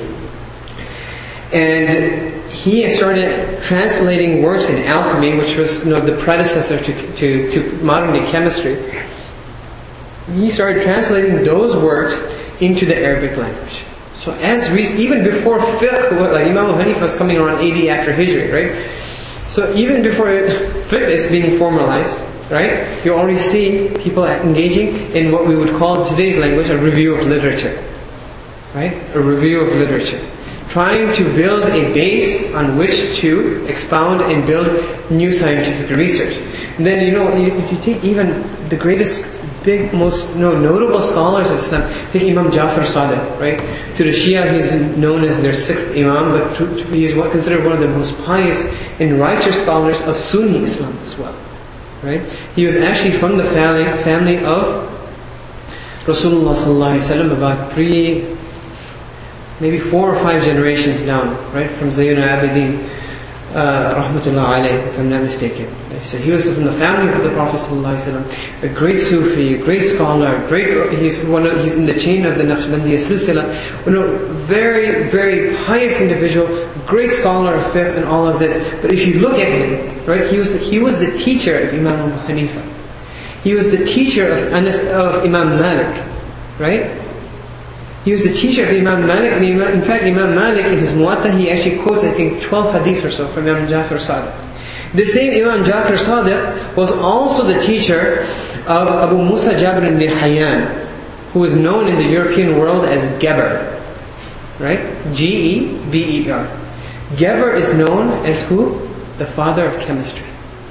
And he started translating works in alchemy, which was, you know, the predecessor to, to, to modern day chemistry. He started translating those works into the Arabic language. So as we, even before fiqh, like Imam Abu Hanifa was coming around eighty after Hijri, right? So even before fiqh is being formalized, right, you already see people engaging in what we would call in today's language a review of literature. Right? A review of literature. Trying to build a base on which to expound and build new scientific research. And then, you know, you, you take even the greatest, big, most you know, notable scholars of Islam. Take Imam Jafar Sadiq, right? To the Shia, he's known as their sixth Imam, but to, to, he is considered one of the most pious and righteous scholars of Sunni Islam as well. Right? He was actually from the family, family of Rasulullah sallallahu alaihi wasallam, about three, maybe four or five generations down, right? From Zaynul Abidin, uh, rahmatullah alayhi, if I'm not mistaken. So he was from the family of the Prophet sallallahu alaihi wasallam, a great Sufi, a great scholar, great. He's one. Of, he's in the chain of the Naqshbandiyya Silsila. You know, very, very pious individual, great scholar of fiqh and all of this. But if you look at him, right, he was the, he was the teacher of Imam Abu Hanifa. He was the teacher of Anas, of Imam Malik, right? He was the teacher of Imam Malik, and in fact, Imam Malik in his Muwatta, he actually quotes, I think, twelve hadiths or so from Imam Jafar Sadiq. The same Imam Jafar Sadiq was also the teacher of Abu Musa Jabir ibn Hayyan, who is known in the European world as Geber. Right? G E B E R. Geber is known as who? The father of chemistry.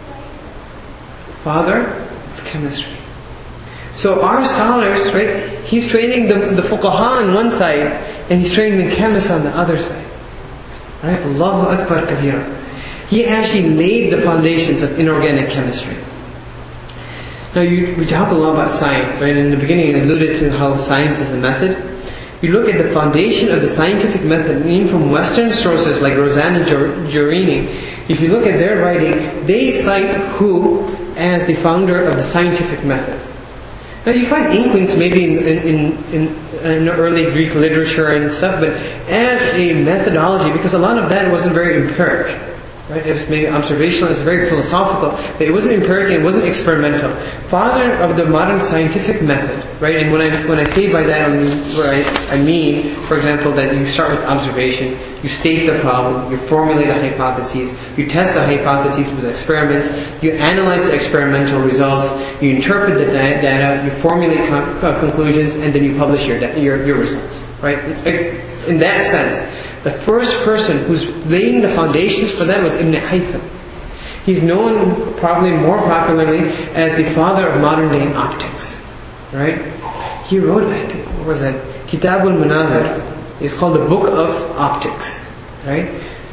Father of chemistry. So our scholars, right, he's training the, the fuqaha on one side, and he's training the chemists on the other side. Right? Allahu Akbar Kabira. He actually laid the foundations of inorganic chemistry. Now you, we talk a lot about science, right? In the beginning I alluded to how science is a method. You look at the foundation of the scientific method, even from Western sources like Rosanna Giurini, if you look at their writing, they cite who as the founder of the scientific method. Now you find inklings maybe in, in, in, in early Greek literature and stuff, but as a methodology, because a lot of that wasn't very empiric. Right? It was maybe observational, it was very philosophical, but it wasn't empirical, it wasn't experimental. Father of the modern scientific method, right? And when I when I say by that, I mean, where I, I mean, for example, that you start with observation, you state the problem, you formulate a hypothesis, you test the hypotheses with experiments, you analyze the experimental results, you interpret the da- data, you formulate con- uh, conclusions, and then you publish your, da- your your results, right? In that sense, the first person who's laying the foundations for that was Ibn Haytham. He's known probably more popularly as the father of modern day optics, right? He wrote, I think, what was that? Kitabul Manazir. It's called the Book of Optics, right?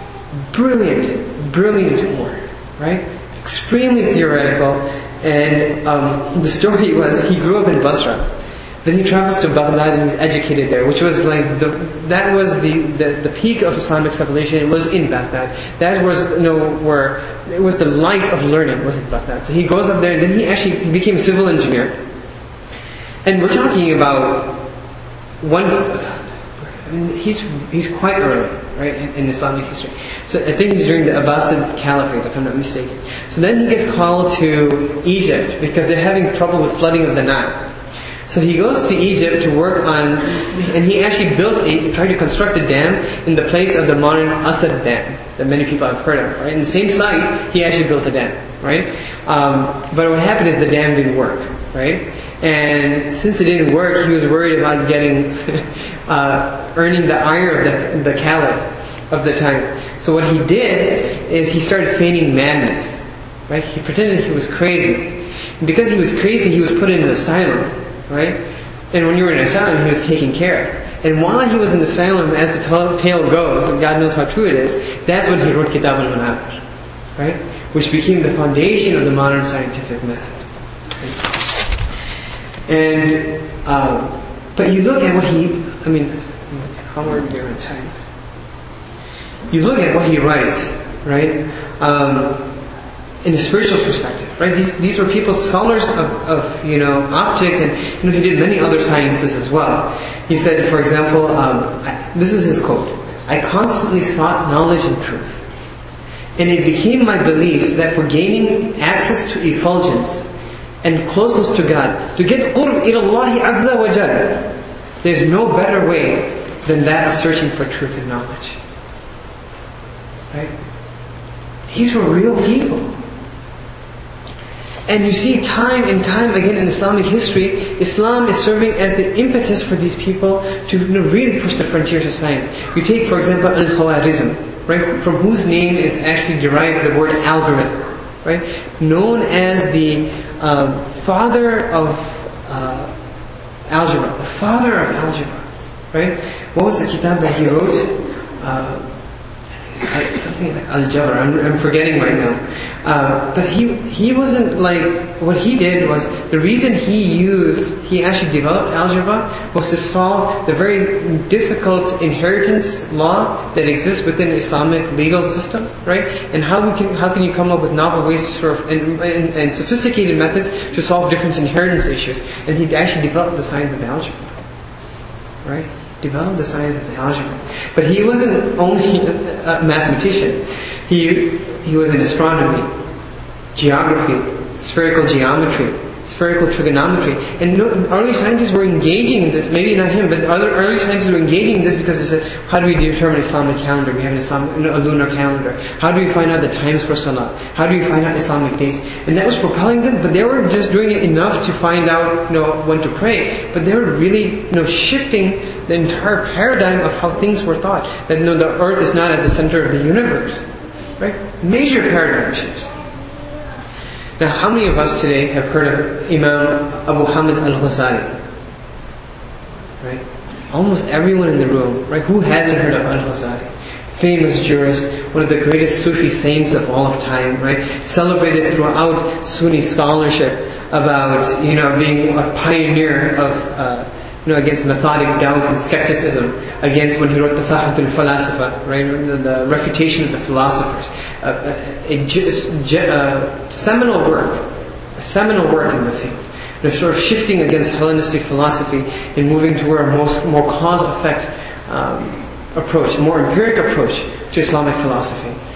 Brilliant, brilliant work, right? Extremely theoretical. And um, the story was, he grew up in Basra. Then he travels to Baghdad and he's educated there, which was like the that was the, the, the peak of Islamic civilization. It was in Baghdad. That was you know where it was the light of learning was in Baghdad. So he goes up there and then he actually he became a civil engineer. And we're talking about one. I mean, he's he's quite early, right, in, in Islamic history. So I think he's during the Abbasid Caliphate, if I'm not mistaken. So then he gets called to Egypt because they're having trouble with flooding of the Nile. So he goes to Egypt to work on, and he actually built a, tried to construct a dam in the place of the modern Asad Dam that many people have heard of, right? In the same site, he actually built a dam, right? Um, but what happened is the dam didn't work, right? And since it didn't work, he was worried about getting, uh, earning the ire of the, the caliph of the time. So what he did is he started feigning madness, right? He pretended he was crazy. And because he was crazy, he was put in an asylum. Right? And when you were in asylum, he was taken care of. And while he was in the asylum, as the tale goes, and God knows how true it is, that's when he wrote Kitab al-Manazir, right? Which became the foundation of the modern scientific method. And, um, but you look at what he, I mean, how are we on time? You look at what he writes, right? Um, in a spiritual perspective, right? These these were people, scholars of, of you know optics, and you know he did many other sciences as well. He said, for example, um, I, this is his quote: "I constantly sought knowledge and truth, and it became my belief that for gaining access to effulgence and closeness to God, to get qurb ilallahi azza wa jal, there's no better way than that of searching for truth and knowledge." Right? These were real people. And you see time and time again in Islamic history, Islam is serving as the impetus for these people to you know, really push the frontiers of science. You take, for example, Al-Khwarizm, right, from whose name is actually derived the word algorithm, right? Known as the uh, father of uh, algebra, the father of algebra, right? What was the kitab that he wrote? Uh, It's something like Al-Jabr, I'm, I'm forgetting right now. Uh, but he he wasn't like, what he did was, the reason he used, he actually developed algebra was to solve the very difficult inheritance law that exists within the Islamic legal system, right? And how we can how can you come up with novel ways to sort of, and, and, and sophisticated methods to solve different inheritance issues. And he actually developed the science of algebra, right? Developed the science of algebra. But he wasn't only a mathematician. He he was in astronomy, geography, spherical geometry, spherical trigonometry. And early scientists were engaging in this, maybe not him, but other early scientists were engaging in this because they said, how do we determine Islamic calendar? We have an Islamic, a lunar calendar. How do we find out the times for Salah? How do we find out Islamic dates? And that was propelling them, but they were just doing it enough to find out you know, when to pray. But they were really you know, shifting the entire paradigm of how things were thought. That you know, the earth is not at the center of the universe. Right? Major paradigm shifts. Now, how many of us today have heard of Imam Abu Hamid al-Ghazali? Right? Almost everyone in the room, right? Who hasn't heard of al-Ghazali? Famous jurist, one of the greatest Sufi saints of all of time, right? Celebrated throughout Sunni scholarship about, you know, being a pioneer of, uh, you know, against methodic doubt and skepticism, against when he wrote the Fahat al-Falasifa, right? The, the refutation of the philosophers. Uh, a, a, a seminal work, a seminal work in the field. They're sort of shifting against Hellenistic philosophy and moving toward a most, more cause-effect um, approach, a more empiric approach to Islamic philosophy.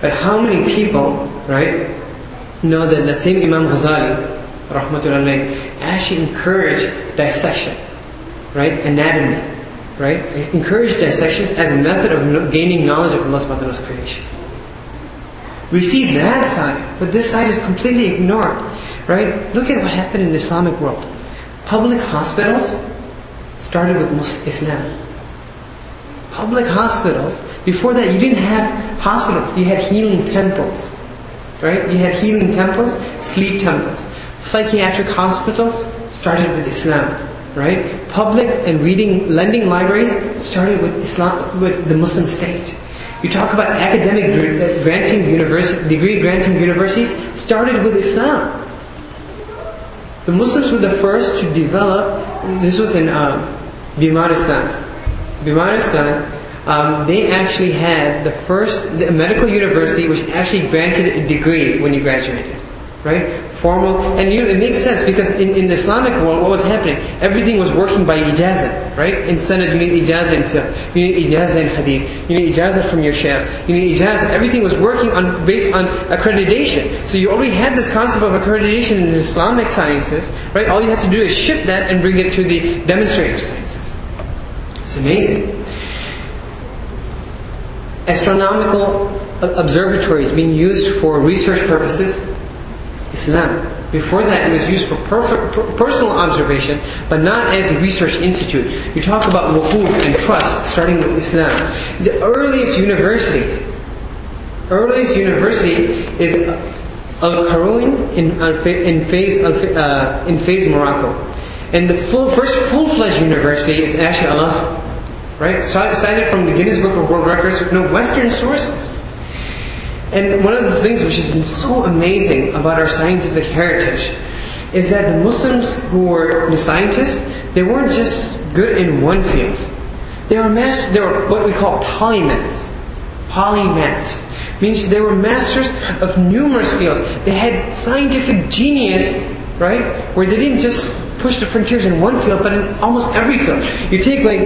But how many people, right, know that the same Imam Ghazali, rahmatullahi, actually encouraged dissection, right, anatomy, right, encouraged dissections as a method of gaining knowledge of Allah subhanahu wa ta'ala's creation. We see that side, but this side is completely ignored, right? Look at what happened in the Islamic world. Public hospitals started with Muslim Islam. Public hospitals, before that you didn't have hospitals, you had healing temples, right? You had healing temples, sleep temples. Psychiatric hospitals started with Islam, right? Public and reading, lending libraries started with Islam, with the Muslim state. You talk about academic granting university, degree granting universities started with Islam. The Muslims were the first to develop. This was in uh, Bimaristan. Bimaristan, um, they actually had the first the medical university which actually granted a degree when you graduated, right? Formal, and you, it makes sense because in, in the Islamic world, what was happening? Everything was working by ijazah, right? In Sanad, you need ijazah in fiqh, you need ijazah in hadith, you need ijazah from your shaykh, you need ijazah. Everything was working on based on accreditation. So you already had this concept of accreditation in Islamic sciences, right? All you have to do is ship that and bring it to the demonstrative sciences. It's amazing. Astronomical observatories being used for research purposes. Islam. Before that, it was used for perfect, per, personal observation, but not as a research institute. You talk about wuquf and trust, starting with Islam. The earliest universities, earliest university is Al-Qarawiyyin in in Fez, uh, in Fez, Morocco, and the full, first full-fledged university is actually Al-Azhar, right? Cited from the Guinness Book of World Records with no Western sources. And one of the things which has been so amazing about our scientific heritage is that the Muslims who were the scientists, they weren't just good in one field. They were masters, they were what we call polymaths. Polymaths means they were masters of numerous fields. They had scientific genius, right? Where they didn't just push the frontiers in one field, but in almost every field. You take like,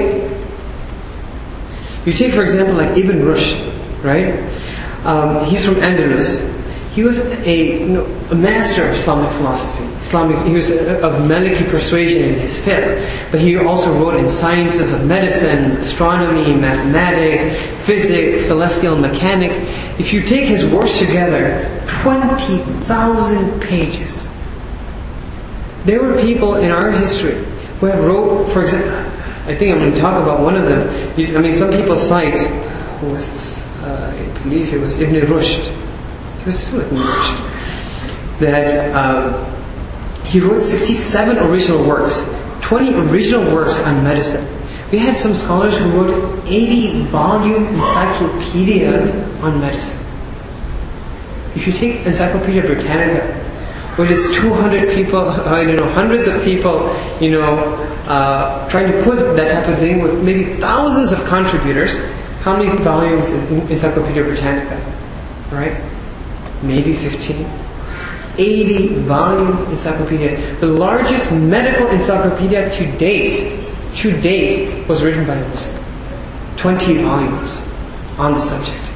you take for example like Ibn Rushd, right? Um, he's from Andalus. He was a, you know, a master of Islamic philosophy. Islamic, he was a, of Maliki persuasion in his fiqh, but he also wrote in sciences of medicine, astronomy, mathematics, physics, celestial mechanics. If you take his works together, twenty thousand pages. There were people in our history who have wrote, for example, I think I'm going to talk about one of them. I mean, some people cite, who was this? Uh, I believe it was Ibn Rushd. He was still Ibn Rushd. That um, he wrote sixty-seven original works, twenty original works on medicine. We had some scholars who wrote eighty volume encyclopedias on medicine. If you take Encyclopedia Britannica, where it's two hundred people, uh, you know, hundreds of people, you know, uh, trying to put that type of thing with maybe thousands of contributors. How many volumes is Encyclopedia Britannica? Right? Maybe fifteen. eighty volume encyclopedias. The largest medical encyclopedia to date, to date, was written by a Muslim. twenty volumes on the subject.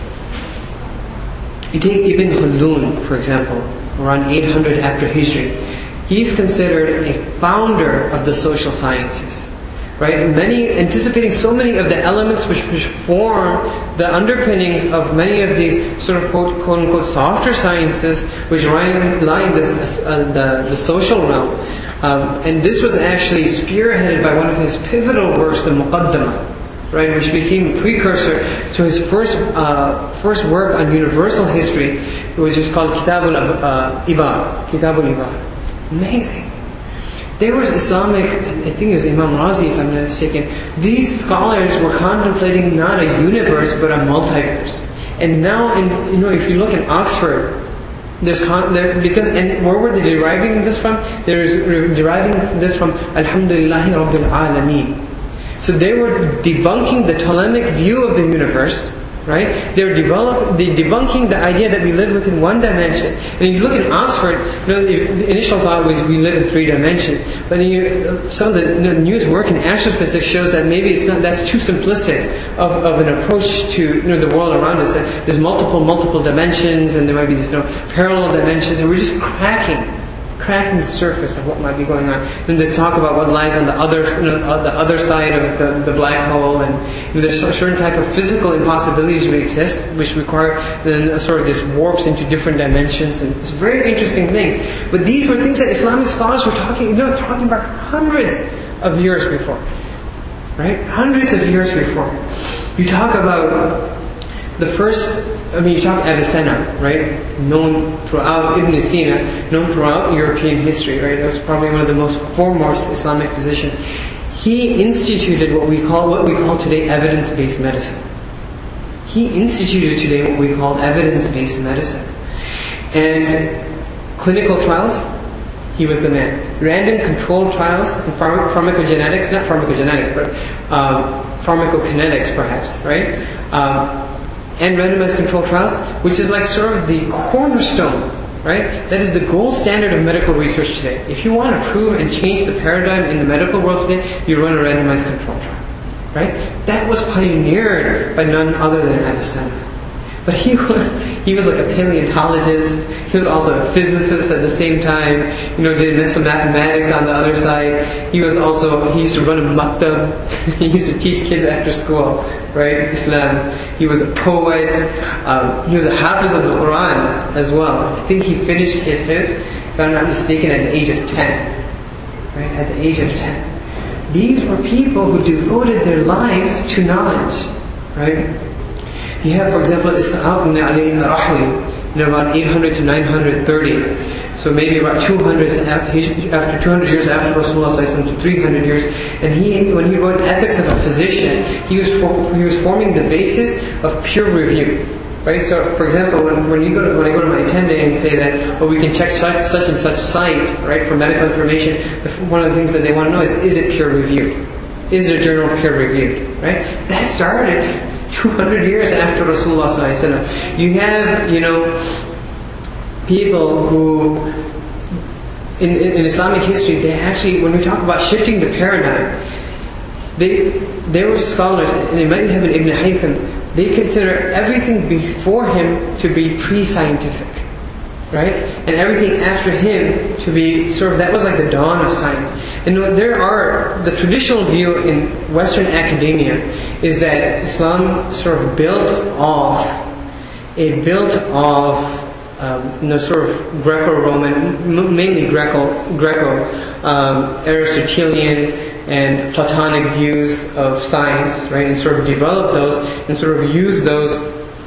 You take Ibn Khaldun, for example, around eight hundred after Hijri. He's considered a founder of the social sciences. Right? Many, anticipating so many of the elements which, which form the underpinnings of many of these sort of quote, quote unquote softer sciences which lie in this, uh, the, the social realm. Um, and this was actually spearheaded by one of his pivotal works, the Muqaddamah, right, which became a precursor to his first uh, first work on universal history, which is called Kitabul uh, Ibad. Kitabul Ibad. Amazing. There was Islamic, I think it was Imam Razi if I'm not mistaken, these scholars were contemplating not a universe but a multiverse. And now, in, you know, if you look at Oxford, there's con- there, because, and where were they deriving this from? They're deriving this from Alhamdulillahi Rabbil Alameen. So they were debunking the Ptolemaic view of the universe, right? They're develop, they're debunking the idea that we live within one dimension. And if you look at Oxford, you know, the initial thought was we live in three dimensions. But you, some of the you know, newest work in astrophysics shows that maybe it's not. That's too simplistic of, of an approach to you know the world around us. That there's multiple multiple dimensions, and there might be these you know, parallel dimensions, and we're just cracking. cracking the surface of what might be going on. Then there's talk about what lies on the other, you know, the other side of the, the black hole, and you know, there's a certain type of physical impossibilities which exist, which require then a sort of this warps into different dimensions, and it's very interesting things. But these were things that Islamic scholars were talking, you know, talking about hundreds of years before, right? Hundreds of years before. You talk about the first. I mean, you talk Avicenna, right? Known throughout Ibn Sina, known throughout European history, right? It was probably one of the most foremost Islamic physicians. He instituted what we call what we call today evidence-based medicine. He instituted today what we call evidence-based medicine, and clinical trials. He was the man. Random controlled trials in pharm- pharmacogenetics, not pharmacogenetics, but um, pharmacokinetics, perhaps, right? Um, and randomized controlled trials, which is like sort of the cornerstone, right? That is the gold standard of medical research today. If you want to prove and change the paradigm in the medical world today, you run a randomized controlled trial, right? That was pioneered by none other than Avicenna. But he was he was like a paleontologist. He was also a physicist at the same time. You know, did some mathematics on the other side. He was also he used to run a maktab. He used to teach kids after school, right? Islam. He was a poet. Um, he was a hafiz of the Quran as well. I think he finished his hifz, if I'm not mistaken, at the age of ten. Right? At the age of ten. These were people who devoted their lives to knowledge, right? You have, for example, Ishaq ibn Ali al-Rahwi, in about eight hundred to nine hundred thirty. So maybe about two hundred after two hundred years after Rasulullah to three hundred years. And he, when he wrote Ethics of a Physician, he was for, he was forming the basis of peer review. Right? So, for example, when, when you go to, when I go to my attending and say that, oh, we can check such, such and such site, right, for medical information, one of the things that they want to know is, is it peer reviewed? Is the journal peer reviewed? Right? That started two hundred years after Rasulullah sallallahu alaihi wasallam. You have, you know, people who, in, in, in Islamic history, they actually, when we talk about shifting the paradigm, they they were scholars, and it might have been Ibn Haytham, they consider everything before him to be pre-scientific, right? And everything after him to be sort of, that was like the dawn of science. And there are, the traditional view in Western academia is that Islam sort of built off, it built off, um, you know, sort of Greco-Roman, mainly Greco, Greco, um, Aristotelian and Platonic views of science, right? And sort of developed those and sort of used those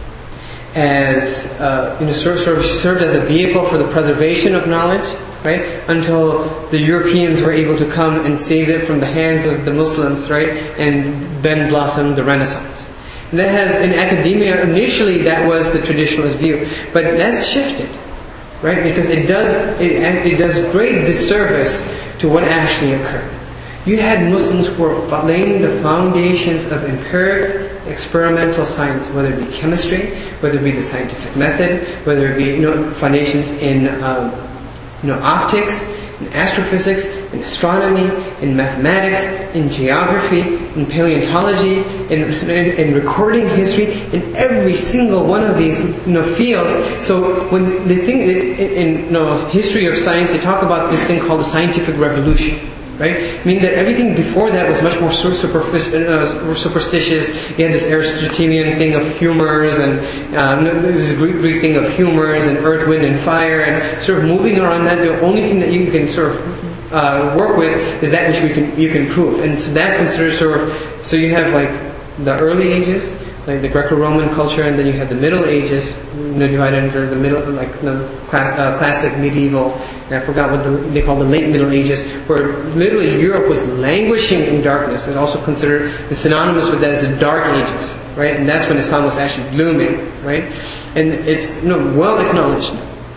as, uh, you know, sort of, sort of served as a vehicle for the preservation of knowledge, right? Until the Europeans were able to come and save it from the hands of the Muslims, right? And then blossomed the Renaissance. And that has, in academia, initially that was the traditionalist view. But that's shifted, right? Because it does, it, it does great disservice to what actually occurred. You had Muslims who were laying the foundations of empiric, experimental science, whether it be chemistry, whether it be the scientific method, whether it be, you know, foundations in, um, you know, optics, in astrophysics, in astronomy, in mathematics, in geography, in paleontology, in, in, in recording history, in every single one of these, you know, fields. So when they think in, in you know, history of science, they talk about this thing called the scientific revolution. Right? I mean that everything before that was much more uh, superstitious. You had this Aristotelian thing of humors, and um, this Greek, Greek thing of humors, and earth, wind, and fire, and sort of moving around that. The only thing that you can sort of uh, work with is that which we can you can prove, and so that's considered sort of. So you have like the early ages, like the Greco-Roman culture, and then you have the Middle Ages, you know, divided into the middle, like the class, uh, classic medieval. And I forgot what the, they call the late Middle Ages, where literally Europe was languishing in darkness. It's also considered synonymous with that as the Dark Ages, right? And that's when Islam was actually blooming, right? And it's, you know, well acknowledged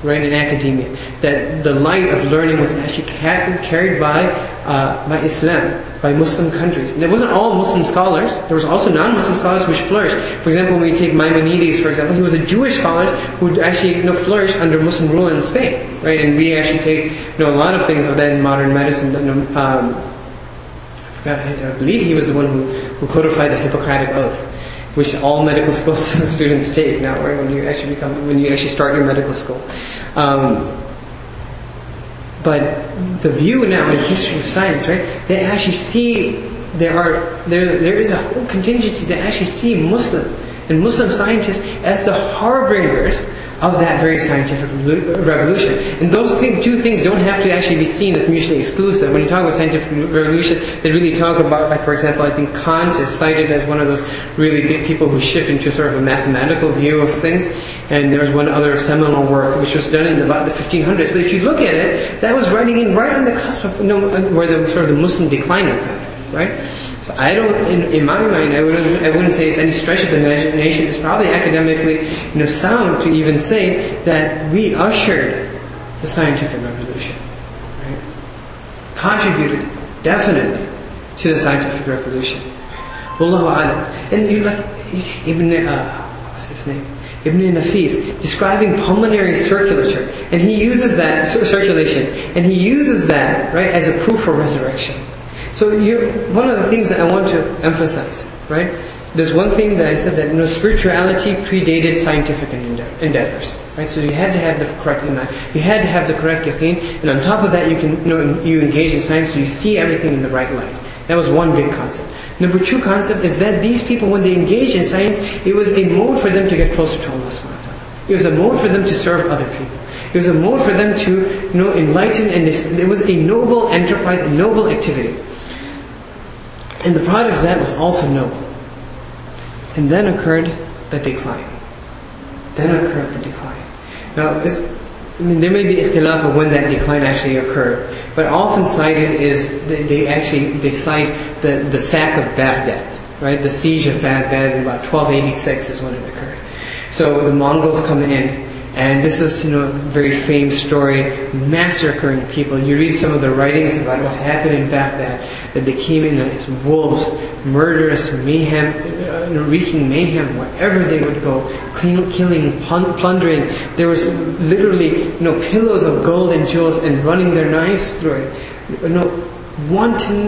right, in academia, that the light of learning was actually carried by uh, by Islam, by Muslim countries. And it wasn't all Muslim scholars. There was also non-Muslim scholars which flourished. For example, when we take Maimonides, for example, he was a Jewish scholar who actually you know, flourished under Muslim rule in Spain, right? And we actually take you know a lot of things of that in modern medicine. You know, um, I forgot. I believe he was the one who, who codified the Hippocratic Oath, which all medical school students take now, right? When you actually become, when you actually start your medical school. Um, but the view now in history of science, right? They actually see there are there there is a whole contingency that actually see Muslim and Muslim scientists as the harbingers of that very scientific revolution. And those th- two things don't have to actually be seen as mutually exclusive. When you talk about scientific revolution, they really talk about, like for example, I think Kant is cited as one of those really big people who shift into sort of a mathematical view of things. And there was one other seminal work which was done in about the fifteen hundreds. But if you look at it, that was writing in right on the cusp of you know, where the sort of the Muslim decline occurred, right? So I don't, in, in my mind, I wouldn't, I wouldn't say it's any stretch of the imagination. It's probably academically, you know, sound to even say that we ushered the scientific revolution, right? Contributed definitely to the scientific revolution. Wallahu a'lam. And you like Ibn, uh, what's his name? Ibn Nafis, describing pulmonary circulature, and he uses that circulation, and he uses that right as a proof for resurrection. So you, one of the things that I want to emphasize, right? There's one thing that I said that you know, spirituality predated scientific endeavors, right? So you had to have the correct iman, you had to have the correct yaqeen, and on top of that, you can, you know, you engage in science, so you see everything in the right light. That was one big concept. Number two concept is that these people, when they engaged in science, it was a mode for them to get closer to Allah subhanahu wa ta'ala. It was a mode for them to serve other people. It was a mode for them to, you know, enlighten, and this, it was a noble enterprise, a noble activity. And the product of that was also noble. And then occurred the decline. Then occurred the decline. Now, this, I mean, there may be ikhtilaf of when that decline actually occurred, but often cited is they, they actually they cite the, the sack of Baghdad, right? The siege of Baghdad in about twelve eighty-six is when it occurred. So the Mongols come in. And this is, you know, a very famous story, massacring people. You read some of the writings about what happened in Baghdad, that they came in as wolves, murderous mayhem, uh, wreaking mayhem wherever they would go, clean, killing, plundering. There was literally, you know, pillows of gold and jewels, and running their knives through it. You know, wanton,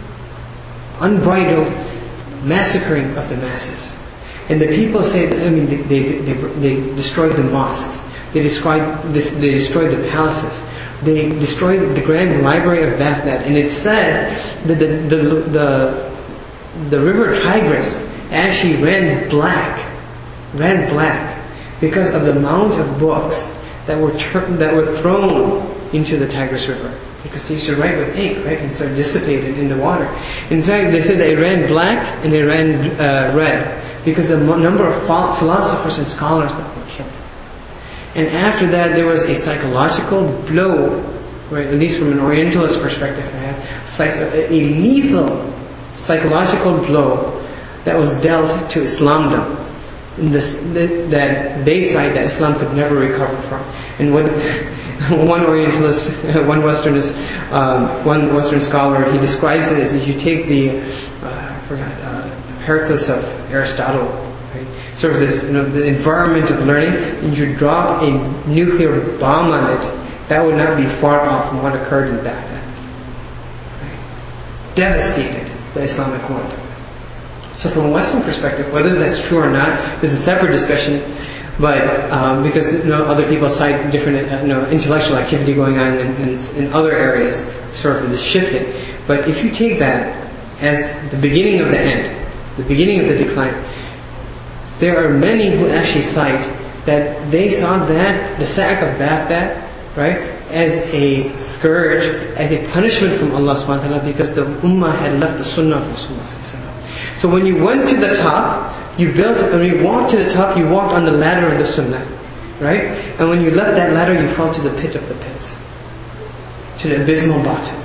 unbridled massacring of the masses. And the people say, I mean, they, they, they, they destroyed the mosques. They destroyed this. They destroyed the palaces. They destroyed the grand library of Baghdad. And it's said that the the the, the river Tigris actually ran black, ran black because of the amount of books that were ter- that were thrown into the Tigris River. Because they used to write with ink, right, and so dissipated in the water. In fact, they said that it ran black and it ran uh, red because the mo- number of ph- philosophers and scholars that were killed. And after that, there was a psychological blow, right, at least from an Orientalist perspective, perhaps, psych- a lethal psychological blow that was dealt to Islamdom. And this, that they cite that Islam could never recover from. And when one Orientalist, one Westernist, um, one Western scholar, he describes it as if you take the, uh, I forgot, uh, the Pericles of Aristotle, right? Sort of this, you know, the environment of learning, and you drop a nuclear bomb on it, that would not be far off from what occurred in Baghdad. Right? Devastated the Islamic world. So from a Western perspective, whether that's true or not is a separate discussion. But um, because you know, other people cite different uh, you know, intellectual activity going on in, in, in other areas, sort of this shifting. But if you take that as the beginning of the end, the beginning of the decline, there are many who actually cite that they saw that the sack of Baghdad, right, as a scourge, as a punishment from Allah subhanahu wa ta'ala because the ummah had left the sunnah of Rasulullah. So when you went to the top, you built, when you walked to the top, you walked on the ladder of the sunnah, right? And when you left that ladder, you fell to the pit of the pits, to the abysmal bottom.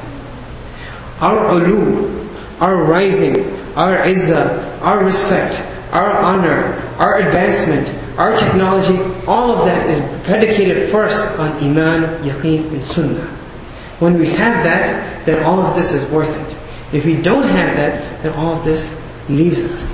Our ulu, our rising, our izzah, our respect, our honor, our advancement, our technology, all of that is predicated first on Iman, Yaqeen and Sunnah. When we have that, then all of this is worth it. If we don't have that, then all of this leaves us.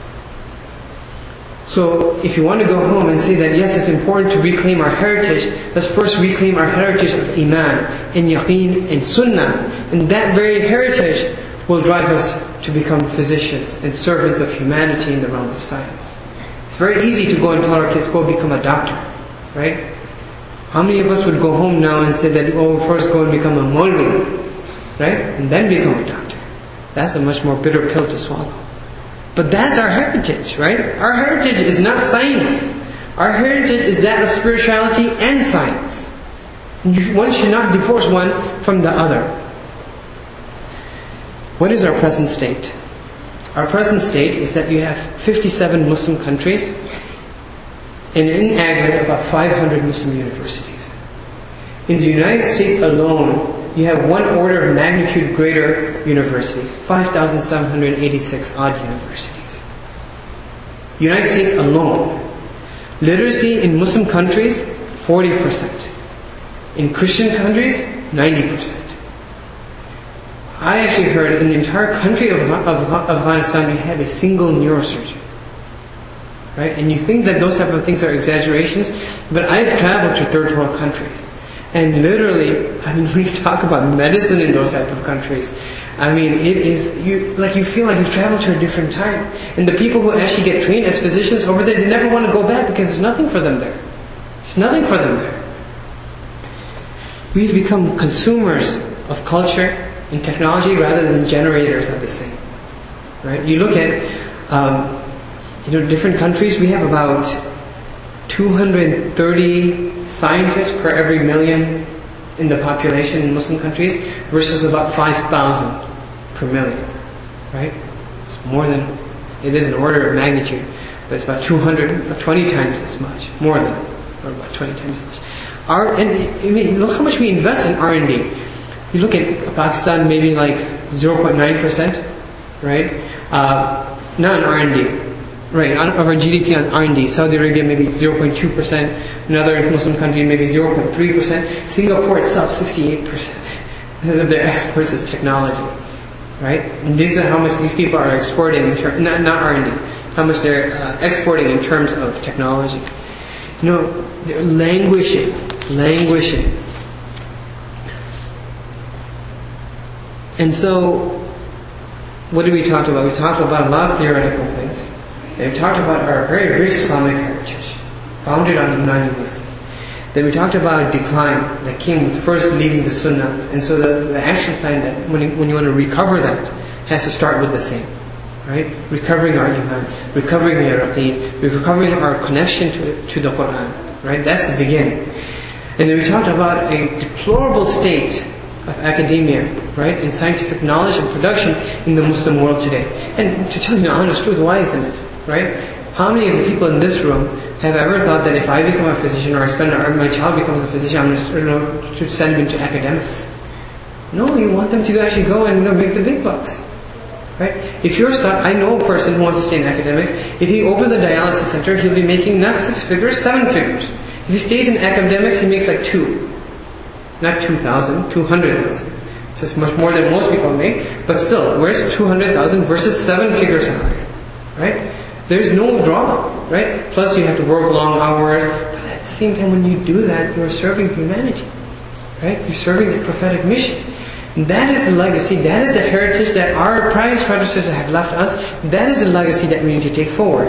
So if you want to go home and say that yes, it's important to reclaim our heritage, let's first reclaim our heritage of Iman and Yaqeen and Sunnah. And that very heritage will drive us to become physicians and servants of humanity in the realm of science. It's very easy to go and tell our kids, go become a doctor, right? How many of us would go home now and say that, oh, first go and become a Maulvi, right? And then become a doctor. That's a much more bitter pill to swallow. But that's our heritage, right? Our heritage is not science. Our heritage is that of spirituality and science. One should not divorce one from the other. What is our present state? Our present state is that you have fifty-seven Muslim countries and in aggregate about five hundred Muslim universities. In the United States alone, you have one order of magnitude greater universities, five thousand seven hundred eighty-six odd universities. United States alone. Literacy in Muslim countries, forty percent. In Christian countries, ninety percent. I actually heard in the entire country of, of, of Afghanistan we had a single neurosurgeon. Right? And you think that those type of things are exaggerations, but I've traveled to third world countries. And literally, I mean, when you talk about medicine in those type of countries, I mean, it is, you like you feel like you've traveled to a different time. And the people who actually get trained as physicians over there, they never want to go back because there's nothing for them there. There's nothing for them there. We've become consumers of culture and technology rather than generators of the same. Right? You look at, um, you know, different countries. We have about two hundred thirty scientists per every million in the population in Muslim countries versus about five thousand per million. Right? It's more than, it is an order of magnitude, but it's about two hundred, twenty times as much, more than, or about twenty times as much. Our, and I mean, look how much we invest in R and D. You look at Pakistan, maybe like zero point nine percent, right? Uh, not on R and D. Right, of our G D P on R and D. Saudi Arabia maybe zero point two percent. Another Muslim country maybe zero point three percent. Singapore itself sixty-eight percent of their exports is technology. Right? And these are how much these people are exporting, in ter- not, not R and D, how much they're uh, exporting in terms of technology. You know, they're languishing, languishing. And so, what did we talk about? We talked about a lot of theoretical things. And we talked about our very rich Islamic heritage, founded on Imani wisdom. Then we talked about decline that came with first leaving the Sunnah. And so the, the action plan that when you, when you want to recover that has to start with the same. Right? Recovering our Iman, recovering our Yaqeen, recovering our connection to, to the Quran. Right? That's the beginning. And then we talked about a deplorable state of academia, right, and scientific knowledge and production in the Muslim world today. And to tell you the honest truth, why isn't it? Right? How many of the people in this room have ever thought that if I become a physician or I spend or my child becomes a physician, I'm going to, you know, to send him into academics? No, you want them to actually go and, you know, make the big bucks. Right? If your son, I know a person who wants to stay in academics, if he opens a dialysis center, he'll be making not six figures, seven figures. If he stays in academics, he makes like two. Not two thousand, two hundred thousand. It's just much more than most people make. But still, where's two hundred thousand versus seven figure salary? Right? There's no draw. Right? Plus you have to work long hours. But at the same time, when you do that, you're serving humanity. Right? You're serving the prophetic mission. And that is the legacy, that is the heritage that our pious predecessors have left us. That is the legacy that we need to take forward.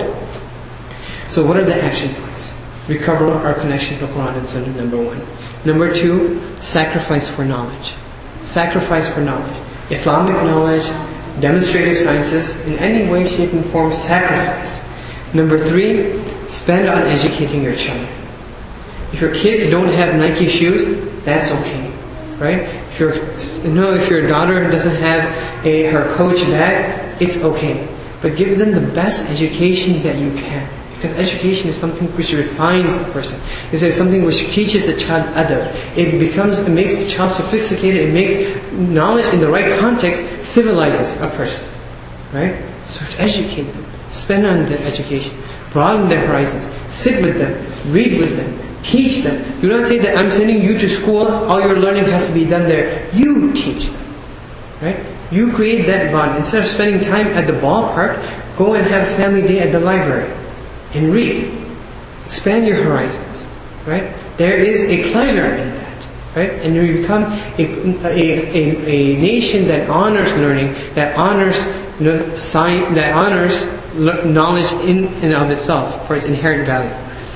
So what are the action points? Recover our connection to Quran and Sunnah, number one. Number two, sacrifice for knowledge. Sacrifice for knowledge. Islamic knowledge, demonstrative sciences, in any way, shape, and form, sacrifice. Number three, spend on educating your children. If your kids don't have Nike shoes, that's okay. Right? If your you know, if your daughter doesn't have a her Coach bag, it's okay. But give them the best education that you can. Because education is something which refines a person. It's something which teaches the child adab. It becomes, it makes the child sophisticated. It makes knowledge in the right context civilizes a person. Right? So to educate them. Spend on their education. Broaden their horizons. Sit with them. Read with them. Teach them. Do not say that I'm sending you to school, all your learning has to be done there. You teach them. Right? You create that bond. Instead of spending time at the ballpark, go and have family day at the library. And read. Expand your horizons. Right? There is a pleasure in that. Right? And you become a, a, a, a nation that honors learning, that honors you know, science, that honors knowledge in and of itself for its inherent value.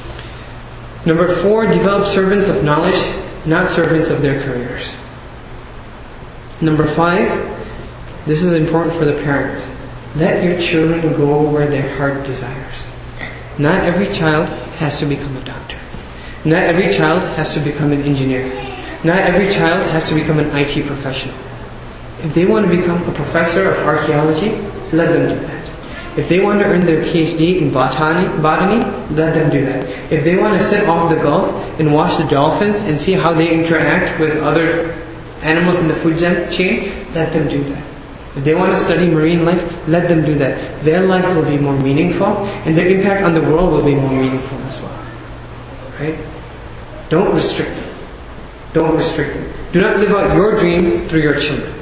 Number four, develop servants of knowledge, not servants of their careers. Number five, this is important for the parents. Let your children go where their heart desires. Not every child has to become a doctor. Not every child has to become an engineer. Not every child has to become an I T professional. If they want to become a professor of archaeology, let them do that. If they want to earn their P H D in botany, botany, let them do that. If they want to sit off the Gulf and watch the dolphins and see how they interact with other animals in the food chain, let them do that. If they want to study marine life, let them do that. Their life will be more meaningful, and their impact on the world will be more meaningful as well. Right? Don't restrict them. Don't restrict them. Do not live out your dreams through your children.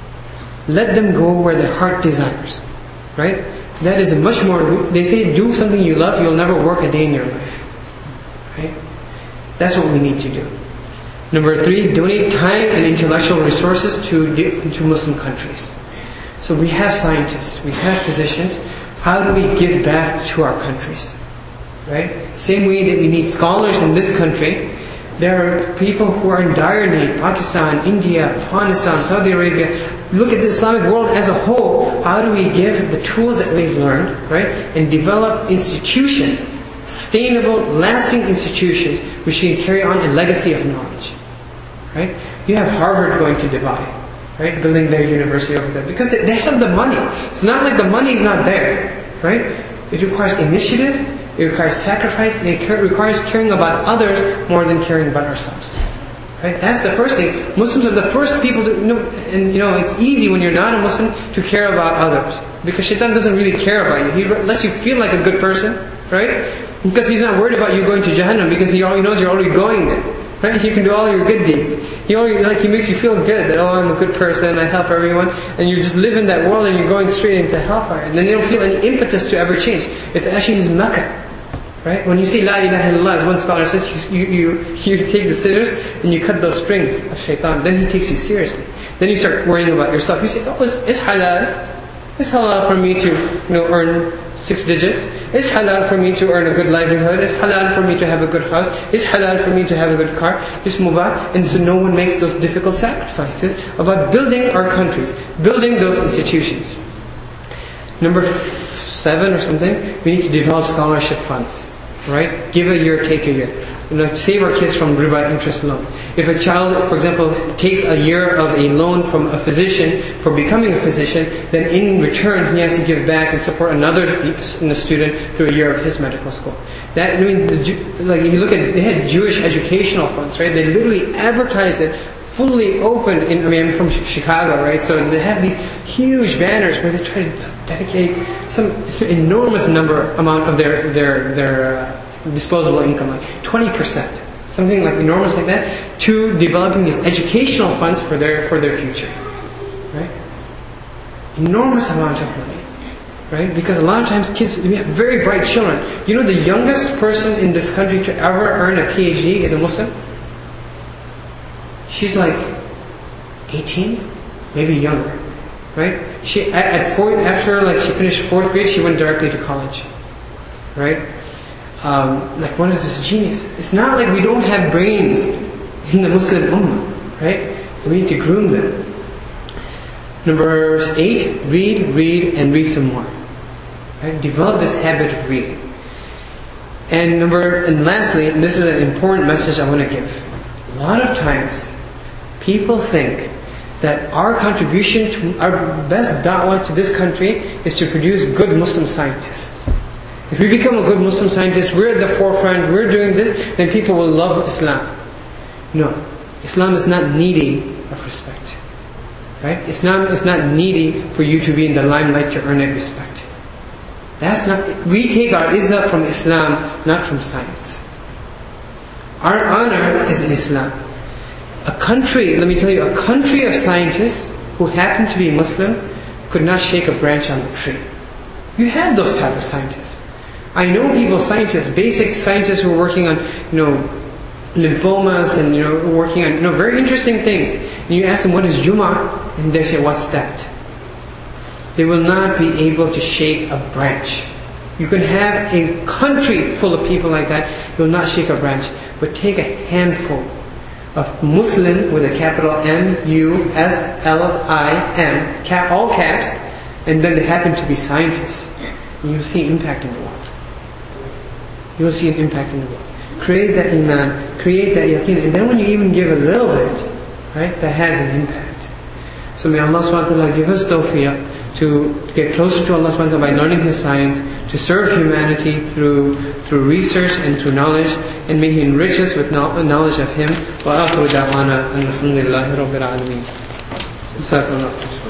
Let them go where their heart desires. Right? That is a much more, they say do something you love, you'll never work a day in your life. Right? That's what we need to do. Number three, donate time and intellectual resources to, to Muslim countries. So we have scientists, we have physicians. How do we give back to our countries? Right? Same way that we need scholars in this country, there are people who are in dire need. Pakistan, India, Afghanistan, Saudi Arabia. Look at the Islamic world as a whole. How do we give the tools that we've learned, right, and develop institutions, sustainable, lasting institutions, which can carry on a legacy of knowledge, right? You have Harvard going to Dubai, right, building their university over there because they, they have the money. It's not like the money is not there, right? It requires initiative. It requires sacrifice, and it requires caring about others more than caring about ourselves. Right? That's the first thing. Muslims are the first people to, you know, and you know, it's easy when you're not a Muslim to care about others. Because shaitan doesn't really care about you. He lets you feel like a good person, right? Because he's not worried about you going to Jahannam, because he already knows you're already going there. Right? He can do all your good deeds. He already, like, he makes you feel good that, oh, I'm a good person, I help everyone, and you just live in that world and you're going straight into hellfire. And then you don't feel any impetus to ever change. It's actually his makkah. Right? When you say La ilaha illallah, as one scholar says, you, you, you, you take the scissors and you cut those strings of shaitan. Then he takes you seriously. Then you start worrying about yourself. You say, oh, it's, it's halal. It's halal for me to, you know, earn six digits. It's halal for me to earn a good livelihood. It's halal for me to have a good house. It's halal for me to have a good car. It's mubah. And so no one makes those difficult sacrifices about building our countries, building those institutions. Number seven or something, we need to develop scholarship funds. Right? Give a year, take a year. You know, save our kids from riba interest loans. If a child, for example, takes a year of a loan from a physician for becoming a physician, then in return he has to give back and support another student through a year of his medical school. That, I mean, the, like if you look at, they had Jewish educational funds, right? They literally advertised it fully open in, I mean, I'm from Chicago, right? So they have these huge banners where they try to dedicate some enormous number amount of their their their uh, disposable income, like twenty percent, something like enormous like that, to developing these educational funds for their for their future, right? Enormous amount of money, right? Because a lot of times kids, we have very bright children. You know, the youngest person in this country to ever earn a P H D is a Muslim. She's like eighteen, maybe younger. Right? She at, at four, after like she finished fourth grade, she went directly to college. Right? Um, like one of those genius. It's not like we don't have brains in the Muslim Ummah. Right? We need to groom them. Number eight, read, read, and read some more. Right? Develop this habit of reading. And number and lastly, and this is an important message I want to give. A lot of times, people think that our contribution to our best da'wah to this country is to produce good Muslim scientists. If we become a good Muslim scientist, we're at the forefront, we're doing this, then people will love Islam. No. Islam is not needy of respect. Right? Islam is not needy for you to be in the limelight to earn that respect. That's not, we take our izzah from Islam, not from science. Our honor is in Islam. A country, let me tell you, a country of scientists who happen to be Muslim could not shake a branch on the tree. You have those type of scientists. I know people, scientists, basic scientists who are working on, you know, lymphomas and, you know, working on, you know, very interesting things. And you ask them, what is Jumu'ah? And they say, what's that? They will not be able to shake a branch. You can have a country full of people like that, you will not shake a branch. But take a handful of Muslim with a capital M U S L I M, cap, all caps, and then they happen to be scientists. And you'll see impact in the world. You'll see an impact in the world. Create that iman, create that yaqeen, and then when you even give a little bit, right, that has an impact. So may Allah subhanahu wa ta'ala give us tawfiq to get closer to Allah subhanahu wa ta'ala by learning His science, to serve humanity through through research and through knowledge, and may He enrich us with knowledge of Him. Wa akhiru da'wana alhamdulillahi rabbil alameen.